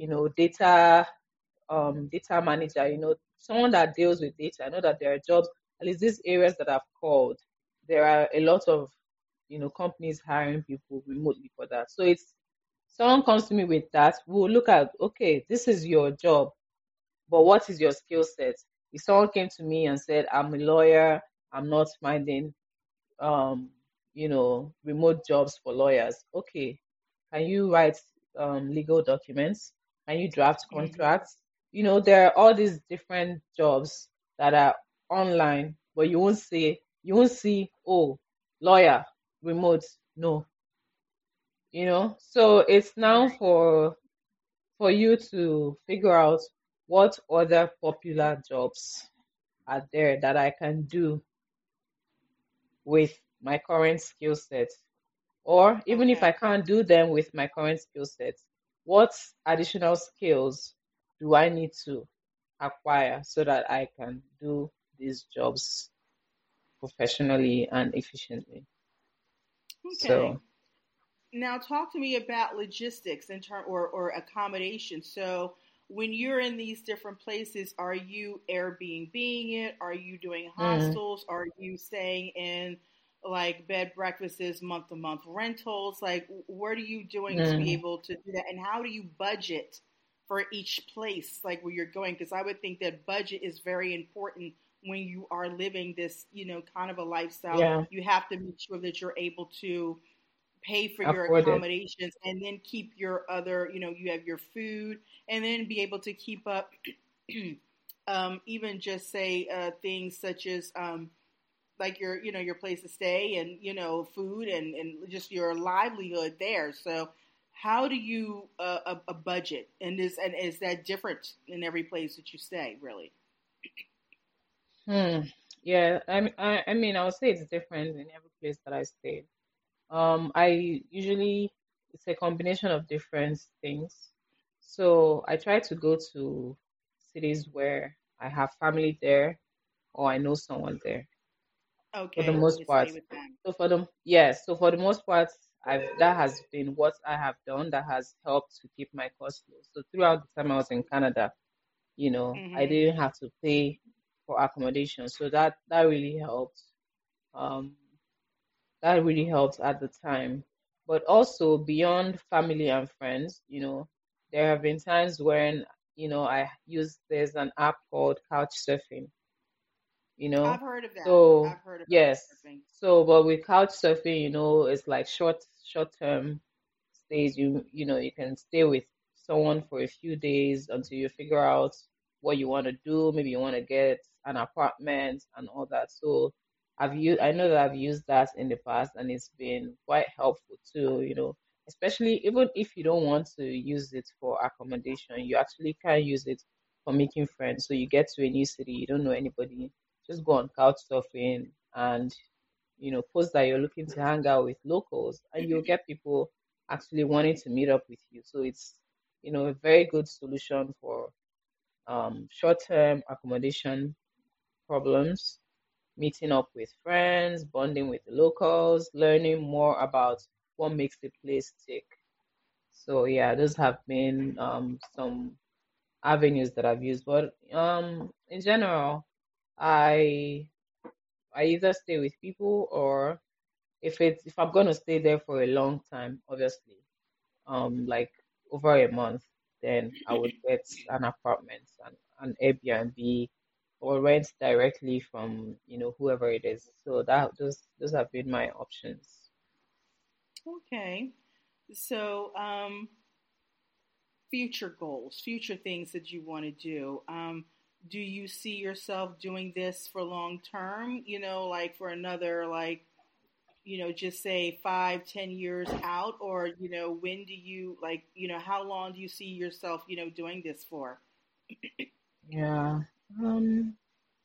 [SPEAKER 2] data manager, someone that deals with data. I know that there are jobs, at least these areas that I've called, there are a lot of, companies hiring people remotely for that. So it's someone comes to me with that, we'll look at, okay, this is your job, but what is your skill set? If someone came to me and said, I'm a lawyer, I'm not minding um, remote jobs for lawyers. Okay, can you write legal documents? Can you draft
[SPEAKER 1] Mm-hmm.
[SPEAKER 2] contracts? There are all these different jobs that are online, but you won't see, oh, lawyer, remote. No, So it's now
[SPEAKER 1] Right.
[SPEAKER 2] for you to figure out what other popular jobs are there that I can do with my current skill set. Or even if I
[SPEAKER 1] Okay.
[SPEAKER 2] can't do them with my current skill set, what additional skills do I need to acquire so that I can do these jobs professionally and efficiently?
[SPEAKER 1] Okay.
[SPEAKER 2] So,
[SPEAKER 1] Now, talk to me about logistics in turn or accommodation. So, when you're in these different places, are you Airbnb-ing it? Are you doing
[SPEAKER 2] mm,
[SPEAKER 1] hostels? Are you staying in like bed breakfasts, month to month rentals? Like, what are you doing to be
[SPEAKER 2] mm,
[SPEAKER 1] able to do that? And how do you budget for each place, like where you're going? Because I would think that budget is very important when you are living this, kind of a lifestyle.
[SPEAKER 2] yeah,
[SPEAKER 1] You have to make sure that you're able to pay for your
[SPEAKER 2] afford it.
[SPEAKER 1] accommodations and then keep your other, you have your food and then be able to keep up even just say things such as like your place to stay and food and just your livelihood there. So how do you a budget and is that different in every place that you stay really?
[SPEAKER 2] Hmm. Yeah, I mean, I would say it's different in every place that I stay. I usually it's a combination of different things. So I try to go to cities where I have family there or I know someone there for the
[SPEAKER 1] Okay,
[SPEAKER 2] most
[SPEAKER 1] you
[SPEAKER 2] part.
[SPEAKER 1] stay with them.
[SPEAKER 2] So for the yes, so for the most part, I've that has been what I have done that has helped to keep my costs low. So throughout the time I was in Canada, I
[SPEAKER 1] Mm-hmm.
[SPEAKER 2] didn't have to pay for accommodation. So that really helped. Um, that really helped at the time. But also beyond family and friends, there have been times when, I use there's an app called Couchsurfing, you know.
[SPEAKER 1] I've heard of that.
[SPEAKER 2] So
[SPEAKER 1] I've heard of
[SPEAKER 2] yes.
[SPEAKER 1] surfing.
[SPEAKER 2] So but with Couchsurfing, it's like short term stays. You can stay with someone for a few days until you figure out what you want to do. Maybe you want to get an apartment and all that. So I know that I've used that in the past and it's been quite helpful too, especially even if you don't want to use it for accommodation, you actually can use it for making friends. So you get to a new city, you don't know anybody, just go on Couchsurfing and post that you're looking to hang out with locals, and you'll get people actually wanting to meet up with you. So it's a very good solution for short-term accommodation problems, meeting up with friends, bonding with the locals, learning more about what makes the place tick. So yeah, those have been some avenues that I've used. But in general, I I either stay with people, or if I'm gonna stay there for a long time, obviously, like over a month, then I would get an apartment and an Airbnb or rent directly from, whoever it is. So those have been my options.
[SPEAKER 1] Okay. So, future goals, future things that you want to do. Do you see yourself doing this for long term? Like for another, like, just say 5, 10 years out, or when do you like, how long do you see yourself, doing this for?
[SPEAKER 2] Yeah. Um,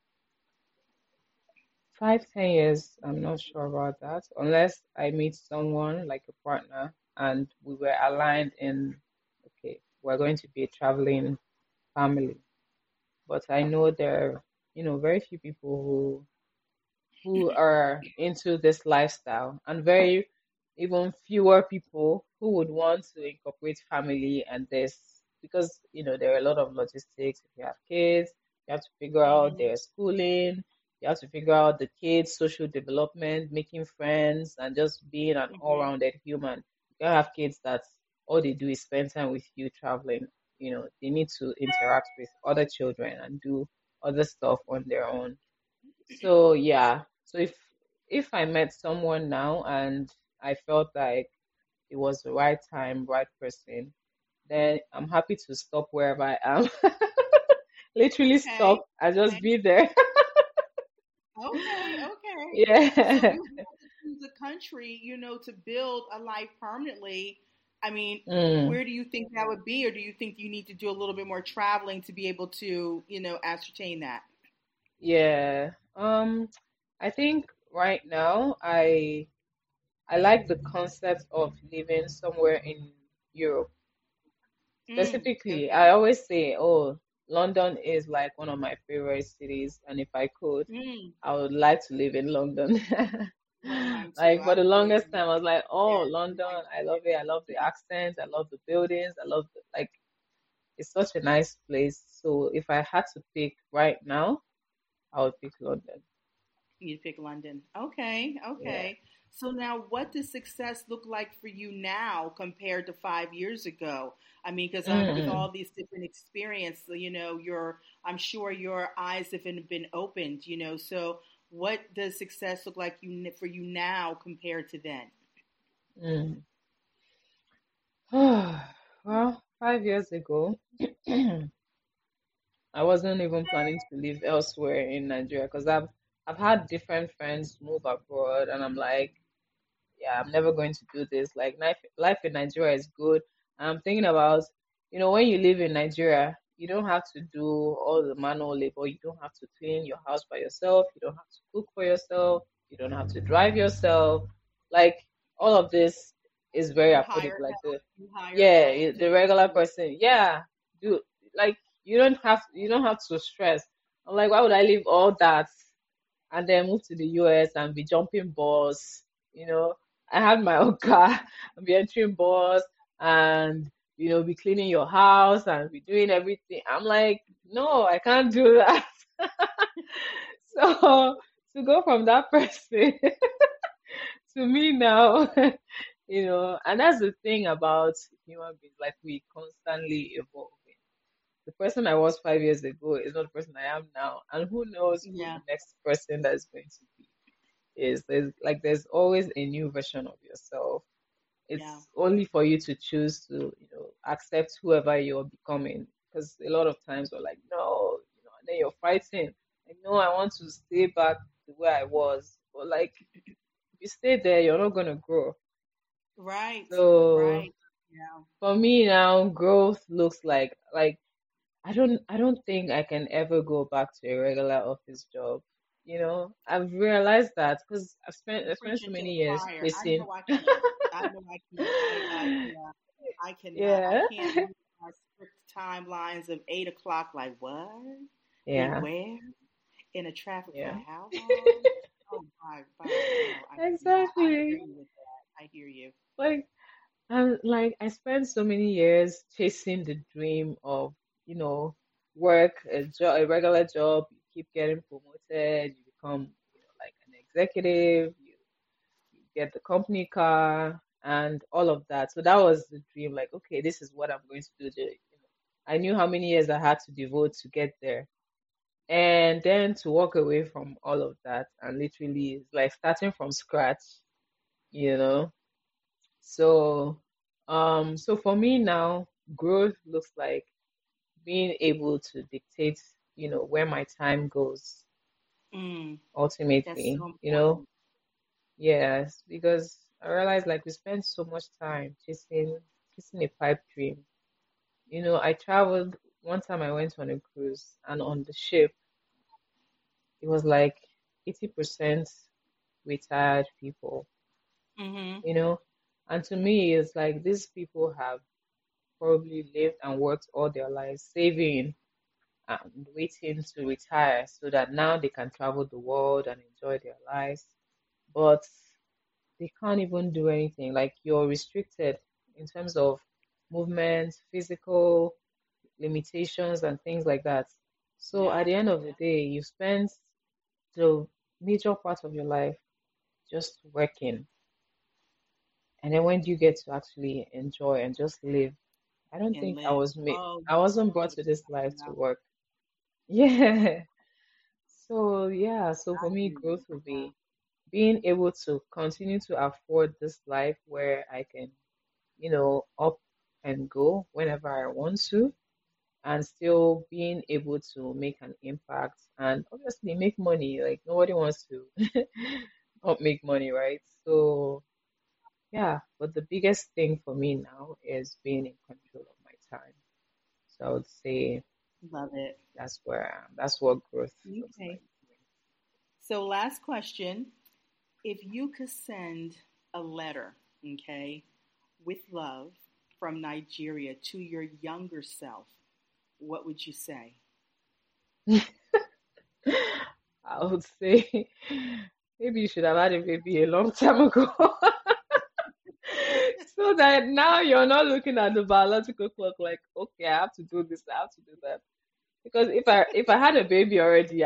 [SPEAKER 2] 5, 10 years, I'm not sure about that, unless I meet someone like a partner and we were aligned in, okay, we're going to be a traveling family. But I know there are, very few people who are into this lifestyle, and very even fewer people who would want to incorporate family and this, because there are a lot of logistics. If you have kids, you have to figure out
[SPEAKER 1] Hmm.
[SPEAKER 2] their schooling, you have to figure out the kids' social development, making friends, and just being an
[SPEAKER 1] Hmm.
[SPEAKER 2] all-rounded human. You can't have kids that all they do is spend time with you traveling. They need to interact with other children and do other stuff on their own. So yeah, so if I met someone now and I felt like it was the right time, right person, then I'm happy to stop wherever I am. Literally
[SPEAKER 1] Okay.
[SPEAKER 2] stop and just
[SPEAKER 1] Okay.
[SPEAKER 2] be there.
[SPEAKER 1] Okay. Okay. So if
[SPEAKER 2] Yeah.
[SPEAKER 1] you had to choose a country, to build a life permanently, I mean,
[SPEAKER 2] Mm,
[SPEAKER 1] where do you think that would be, or do you think you need to do a little bit more traveling to be able to, ascertain that?
[SPEAKER 2] yeah. I think right now I like the concept of living somewhere in Europe. Specifically, I
[SPEAKER 1] Okay.
[SPEAKER 2] always say, oh, London is like one of my favorite cities, and if I could,
[SPEAKER 1] Mm.
[SPEAKER 2] I would like to live in London.
[SPEAKER 1] Well, mine too.
[SPEAKER 2] Like for
[SPEAKER 1] I
[SPEAKER 2] the
[SPEAKER 1] enjoy
[SPEAKER 2] longest
[SPEAKER 1] being.
[SPEAKER 2] time, I was like, oh,
[SPEAKER 1] Yes,
[SPEAKER 2] London,
[SPEAKER 1] mine
[SPEAKER 2] I
[SPEAKER 1] too.
[SPEAKER 2] love it. I love the accents, I love the buildings, I love like it's such a nice place. So if I had to pick right now, I would pick London.
[SPEAKER 1] You'd pick London. Okay,
[SPEAKER 2] Yeah.
[SPEAKER 1] okay. So now, what does success look like for you now compared to 5 years ago? I mean, because with
[SPEAKER 2] Mm,
[SPEAKER 1] all these different experiences, I'm sure your eyes have been opened. So what does success look like for you now compared to then?
[SPEAKER 2] mm. Well, 5 years ago, I wasn't even planning to live elsewhere in Nigeria because I've had different friends move abroad, and I'm like, yeah, I'm never going to do this. Like life in Nigeria is good. And I'm thinking about, when you live in Nigeria, you don't have to do all the manual labor. You don't have to clean your house by yourself. You don't have to cook for yourself. You don't have to drive yourself. Like all of this. is very
[SPEAKER 1] You
[SPEAKER 2] affordable.
[SPEAKER 1] hire
[SPEAKER 2] Like
[SPEAKER 1] help. You hire
[SPEAKER 2] yeah,
[SPEAKER 1] help to
[SPEAKER 2] the regular
[SPEAKER 1] do it.
[SPEAKER 2] person, yeah, do like you don't have to stress. I'm like, why would I leave all that and then move to the US and be jumping bus? You know, I had my own car and be entering bus and be cleaning your house and be doing everything. I'm like, no, I can't do that. So to go from that person to me now, and that's the thing about human beings, like we constantly evolving. The person I was 5 years ago is not the person I am now, and who knows who
[SPEAKER 1] Yeah,
[SPEAKER 2] the next person that is going to be is. There's always a new version of yourself.
[SPEAKER 1] yeah,
[SPEAKER 2] It's only for you to choose to, accept whoever you're becoming. Because a lot of times we're like, no, and then you're fighting. Like, no, I want to stay back the way I was. But like, if you stay there, you're not gonna grow.
[SPEAKER 1] right,
[SPEAKER 2] So
[SPEAKER 1] right. Yeah.
[SPEAKER 2] for me now, growth looks like I don't think I can ever go back to a regular office job. I've realized that because
[SPEAKER 1] You're
[SPEAKER 2] I spent so
[SPEAKER 1] preaching to
[SPEAKER 2] many
[SPEAKER 1] the
[SPEAKER 2] years
[SPEAKER 1] choir. I
[SPEAKER 2] chasing.
[SPEAKER 1] know I can't. I know I can't. Yeah, I cannot. I
[SPEAKER 2] Yeah,
[SPEAKER 1] can't meet my strict timelines of 8 o'clock. Like what? In
[SPEAKER 2] yeah,
[SPEAKER 1] where? In a traffic for
[SPEAKER 2] yeah.
[SPEAKER 1] how long? Oh my, no, I cannot. I hear
[SPEAKER 2] Exactly.
[SPEAKER 1] you with that. I hear you.
[SPEAKER 2] Like like I spent so many years chasing the dream of, you know, work, a regular job, you keep getting promoted, you become, like an executive, you get the company car and all of that. So that was the dream, like, okay, this is what I'm going to do. I knew how many years I had to devote to get there. And then to walk away from all of that and literally it's like starting from scratch, you know. So for me now, growth looks like being able to dictate, where my time goes
[SPEAKER 1] Mm, that's
[SPEAKER 2] ultimately,
[SPEAKER 1] so important.
[SPEAKER 2] yes, because I realize like we spend so much time chasing a pipe dream. I traveled one time I went on a cruise and on the ship it was like 80% retired people,
[SPEAKER 1] Mm-hmm.
[SPEAKER 2] you know. And to me, it's like these people have probably lived and worked all their lives saving and waiting to retire so that now they can travel the world and enjoy their lives. But they can't even do anything. Like you're restricted in terms of movement, physical limitations, and things like that. So at
[SPEAKER 1] Yeah,
[SPEAKER 2] the end of the
[SPEAKER 1] yeah,
[SPEAKER 2] day, you spend the major part of your life just working. And then when do you get to actually enjoy and just live? I don't
[SPEAKER 1] and
[SPEAKER 2] think
[SPEAKER 1] live. Oh,
[SPEAKER 2] I
[SPEAKER 1] you
[SPEAKER 2] wasn't brought
[SPEAKER 1] said
[SPEAKER 2] to this
[SPEAKER 1] it.
[SPEAKER 2] life to
[SPEAKER 1] Yeah,
[SPEAKER 2] work. Yeah. So yeah, so
[SPEAKER 1] I
[SPEAKER 2] for me,
[SPEAKER 1] hear
[SPEAKER 2] growth
[SPEAKER 1] you.
[SPEAKER 2] would
[SPEAKER 1] Yeah.
[SPEAKER 2] be being able to continue to afford this life where I can, up and go whenever I want to, and still being able to make an impact and obviously make money. Like nobody wants to not make money, right? So yeah, but the biggest thing for me now is being in control of my time. So I would say
[SPEAKER 1] Love it.
[SPEAKER 2] that's what growth looks
[SPEAKER 1] Okay.
[SPEAKER 2] like to me.
[SPEAKER 1] So, last question. If you could send a letter, okay, with love from Nigeria to your younger self, what would you say?
[SPEAKER 2] I would say maybe you should have had a baby a long time ago. So that now you're not looking at the biological clock like, okay, I have to do this, I have to do that. Because if I had a baby already,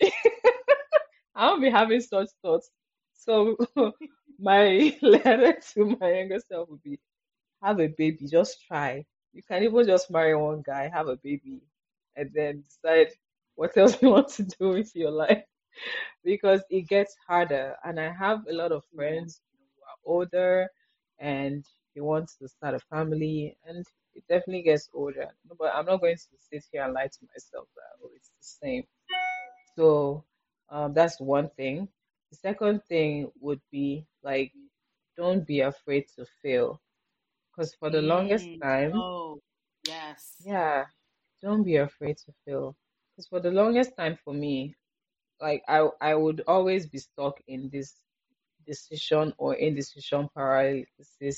[SPEAKER 2] I won't be having such thoughts. So my letter to my younger self would be have a baby, just try. You can even just marry one guy, have a baby, and then decide what else you want to do with your life because it gets harder. And I have a lot of
[SPEAKER 1] Yeah.
[SPEAKER 2] friends who are older and they want to start a family, and it definitely gets older. No, but I'm not going to sit here and lie to myself that oh, it's the same. So that's one thing. The second thing would be like, don't be afraid to fail. Because for the longest
[SPEAKER 1] Mm.
[SPEAKER 2] time,
[SPEAKER 1] Oh, yes.
[SPEAKER 2] yeah, don't be afraid to fail. Because for the longest time for me, like I would always be stuck in this decision or indecision paralysis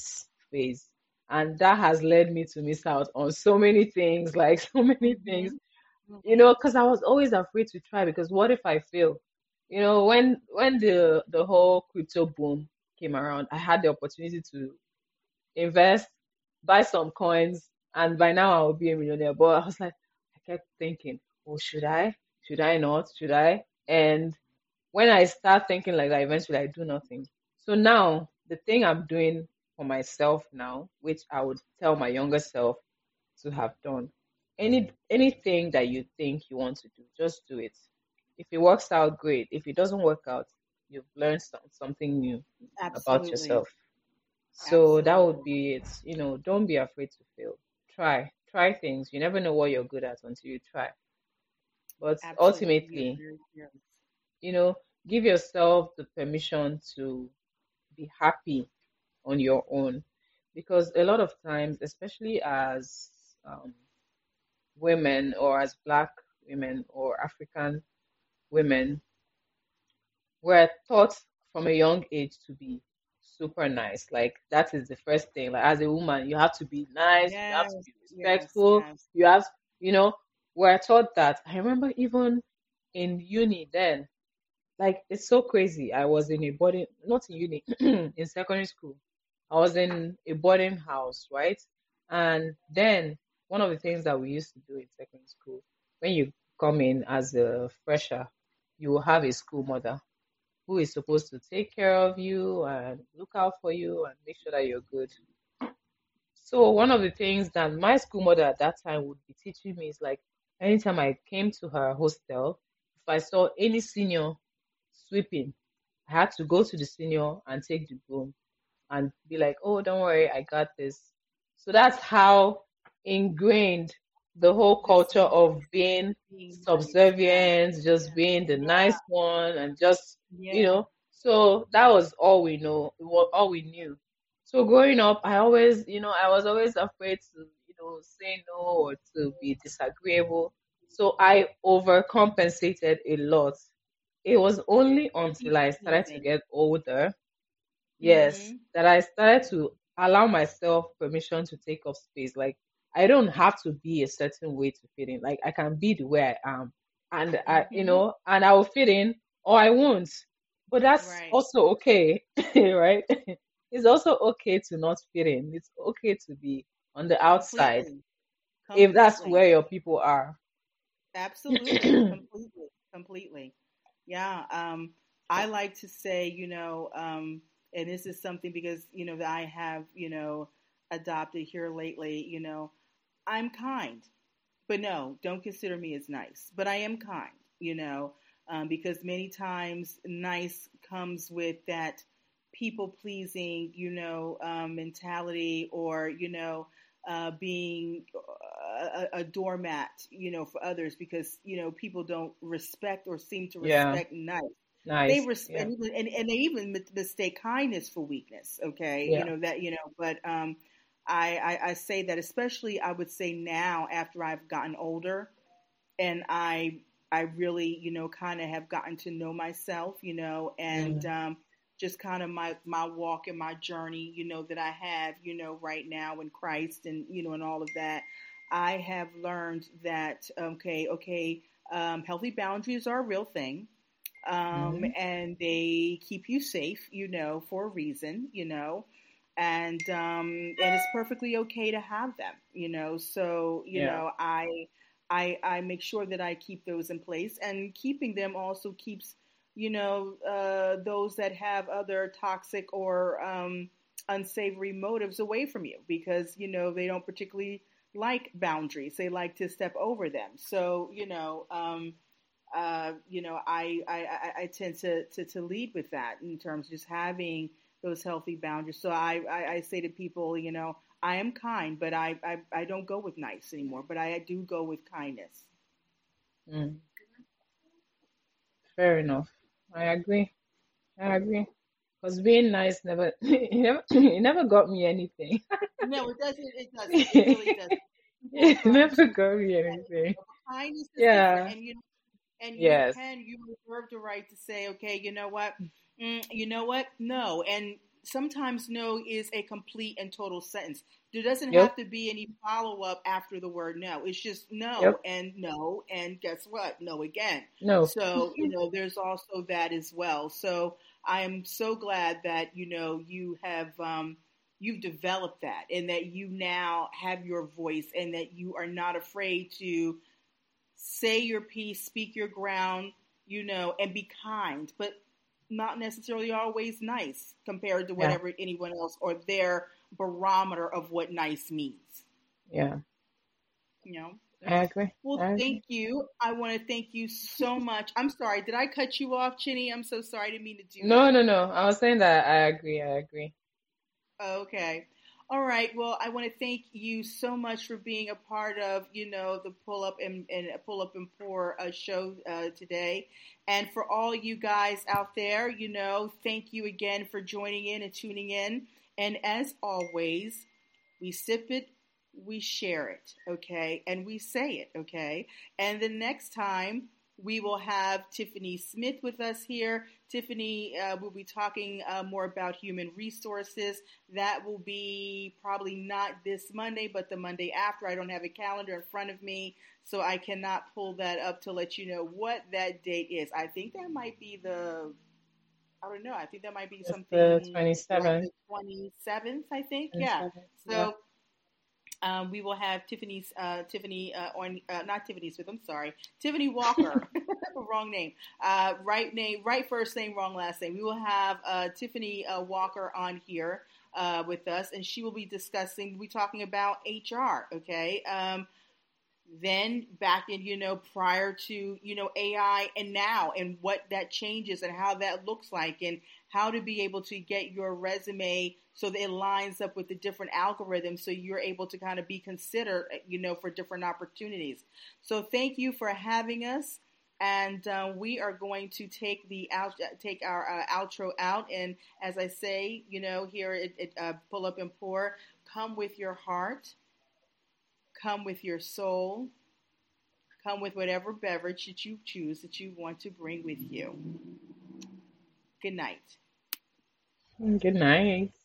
[SPEAKER 2] phase. And that has led me to miss out on so many things, like so many things,
[SPEAKER 1] Mhm. Mhm.
[SPEAKER 2] because I was always afraid to try because what if I fail? When the whole crypto boom came around, I had the opportunity to invest, buy some coins, and by now I will be a millionaire. But I was like, I kept thinking, oh, should I? Should I not? Should I? And when I start thinking like that, eventually I do nothing. So now the thing I'm doing for myself now, which I would tell my younger self to have done, anything that you think you want to do, just do it. If it works out, great. If it doesn't work out, you've learned something new about
[SPEAKER 1] Absolutely.
[SPEAKER 2] yourself. So that would
[SPEAKER 1] Absolutely.
[SPEAKER 2] be it. Don't be afraid to fail. Try things. You never know what you're good at until you try. But
[SPEAKER 1] Absolutely. You're
[SPEAKER 2] ultimately,
[SPEAKER 1] very clear.
[SPEAKER 2] you know, give yourself the permission to be happy on your own. Because a lot of times, especially as um, women or as Black women or African women, we're taught from a young age to be super nice. Like that is the first thing. Like as a woman, you have to be nice, you have
[SPEAKER 1] Yes,
[SPEAKER 2] to be
[SPEAKER 1] yes,
[SPEAKER 2] respectful,
[SPEAKER 1] yes.
[SPEAKER 2] you have, you know, we're taught that. I remember even in uni then, like it's so crazy. I was in a boarding, not in uni, in secondary school. I was in a boarding house, right? And then one of the things that we used to do in secondary school, when you come in as a fresher, you will have a school mother who is supposed to take care of you and look out for you and make sure that you're good. So one of the things that my school mother at that time would be teaching me is like anytime I came to her hostel, if I saw any senior sweeping, I had to go to the senior and take the broom and be like, oh, don't worry, I got this. So that's how ingrained the whole
[SPEAKER 1] This
[SPEAKER 2] culture of being
[SPEAKER 1] being nice. Yes,
[SPEAKER 2] subservient, just being the
[SPEAKER 1] yeah,
[SPEAKER 2] nice one, and just, you
[SPEAKER 1] yeah.
[SPEAKER 2] know. So that was all we know, all we knew. So growing up, I was always afraid to, say no or to be disagreeable. So I overcompensated a lot. It was only until
[SPEAKER 1] People
[SPEAKER 2] I started to
[SPEAKER 1] pleasing.
[SPEAKER 2] get older, yes,
[SPEAKER 1] Mm-hmm.
[SPEAKER 2] that I started to allow myself permission to take up space. Like I don't have to be a certain way to fit in. Like I can be the way I am. And
[SPEAKER 1] Mm-hmm.
[SPEAKER 2] and I will fit in or I won't. But that's
[SPEAKER 1] Right.
[SPEAKER 2] also okay, right? It's also okay to not fit in. It's okay to be on the outside
[SPEAKER 1] Completely.
[SPEAKER 2] if that's
[SPEAKER 1] Completely.
[SPEAKER 2] where your people are.
[SPEAKER 1] Absolutely. Completely. Completely. Yeah. I like to say, and this is something because, that I have, adopted here lately, I'm kind. But no, don't consider me as nice. But I am kind, because many times nice comes with that people pleasing, mentality, or being a doormat, for others, because people don't respect or seem to
[SPEAKER 2] Yeah,
[SPEAKER 1] respect nice. They
[SPEAKER 2] nice.
[SPEAKER 1] respect,
[SPEAKER 2] Yeah,
[SPEAKER 1] and they even mistake kindness for weakness. Okay,
[SPEAKER 2] yeah.
[SPEAKER 1] but I say that, especially I would say now after I've gotten older, and I really, kind of have gotten to know myself, and
[SPEAKER 2] Mm,
[SPEAKER 1] just kind of my walk and my journey, that I have, right now in Christ, and and all of that. I have learned that, okay, healthy boundaries are a real thing,
[SPEAKER 2] mm,
[SPEAKER 1] and they keep you safe, for a reason, and it's perfectly okay to have them, So
[SPEAKER 2] yeah.
[SPEAKER 1] I make sure that I keep those in place, and keeping them also keeps those that have other toxic or unsavory motives away from you, because they don't particularly like boundaries; they like to step over them. So I tend to lead with that in terms of just having those healthy boundaries. So I say to people, I am kind, but I don't go with nice anymore, but I do go with kindness.
[SPEAKER 2] Mm. Fair enough. I agree. I agree. Because being nice never, it never got me anything.
[SPEAKER 1] No, it doesn't. It doesn't. It really doesn't. People
[SPEAKER 2] It
[SPEAKER 1] try
[SPEAKER 2] never
[SPEAKER 1] to,
[SPEAKER 2] got me anything.
[SPEAKER 1] but kindness is different,
[SPEAKER 2] Yeah.
[SPEAKER 1] and
[SPEAKER 2] Yes.
[SPEAKER 1] you reserve the right to say, okay, you know what, no, and sometimes no is a complete and total sentence. There doesn't
[SPEAKER 2] Yep.
[SPEAKER 1] have to be any follow up after the word no. It's just
[SPEAKER 2] Yep.
[SPEAKER 1] no, and guess what? No again.
[SPEAKER 2] No.
[SPEAKER 1] So, there's also that as well. So I am so glad that, you have, you've developed that and that you now have your voice and that you are not afraid to say your piece, speak your ground, and be kind, but not necessarily always nice compared to
[SPEAKER 2] Yeah.
[SPEAKER 1] whatever anyone else or their barometer of what nice means.
[SPEAKER 2] Yeah.
[SPEAKER 1] You know?
[SPEAKER 2] I agree.
[SPEAKER 1] Well,
[SPEAKER 2] I agree.
[SPEAKER 1] thank you. I want to thank you so much. I'm sorry. Did I cut you off, Chinny? I'm so sorry. I didn't mean to do
[SPEAKER 2] No,
[SPEAKER 1] that.
[SPEAKER 2] no, no. I was saying that I agree. I agree.
[SPEAKER 1] Okay. All right. Well, I want to thank you so much for being a part of, the pull up and pour show today. And for all you guys out there, thank you again for joining in and tuning in. And as always, we sip it, we share it, okay? And we say it, okay? And the next time we will have Tiffany Smith with us here. Tiffany will be talking more about human resources. That will be probably not this Monday, but the Monday after. I don't have a calendar in front of me, so I cannot pull that up to let you know what that date is. I think that might be I don't know. I think that might be
[SPEAKER 2] It's the
[SPEAKER 1] something like
[SPEAKER 2] 27th.
[SPEAKER 1] the 27th, I think. Yeah.
[SPEAKER 2] 27th. Yeah.
[SPEAKER 1] So we will have Tiffany on not Tiffany Smith. I'm sorry, Tiffany Walker. Wrong name. Right first name, wrong last name. We will have Tiffany Walker on here with us, and she will be discussing. We'll be talking about HR. Okay. Then back in, prior to, AI and now and what that changes and how that looks like and how to be able to get your resume so that it lines up with the different algorithms so you're able to kind of be considered, for different opportunities. So thank you for having us. And we are going to take our outro out. And as I say, here at Pull Up and Pour, come with your heart. Come with your soul. Come with whatever beverage that you choose that you want to bring with you. Good night.
[SPEAKER 2] Good night.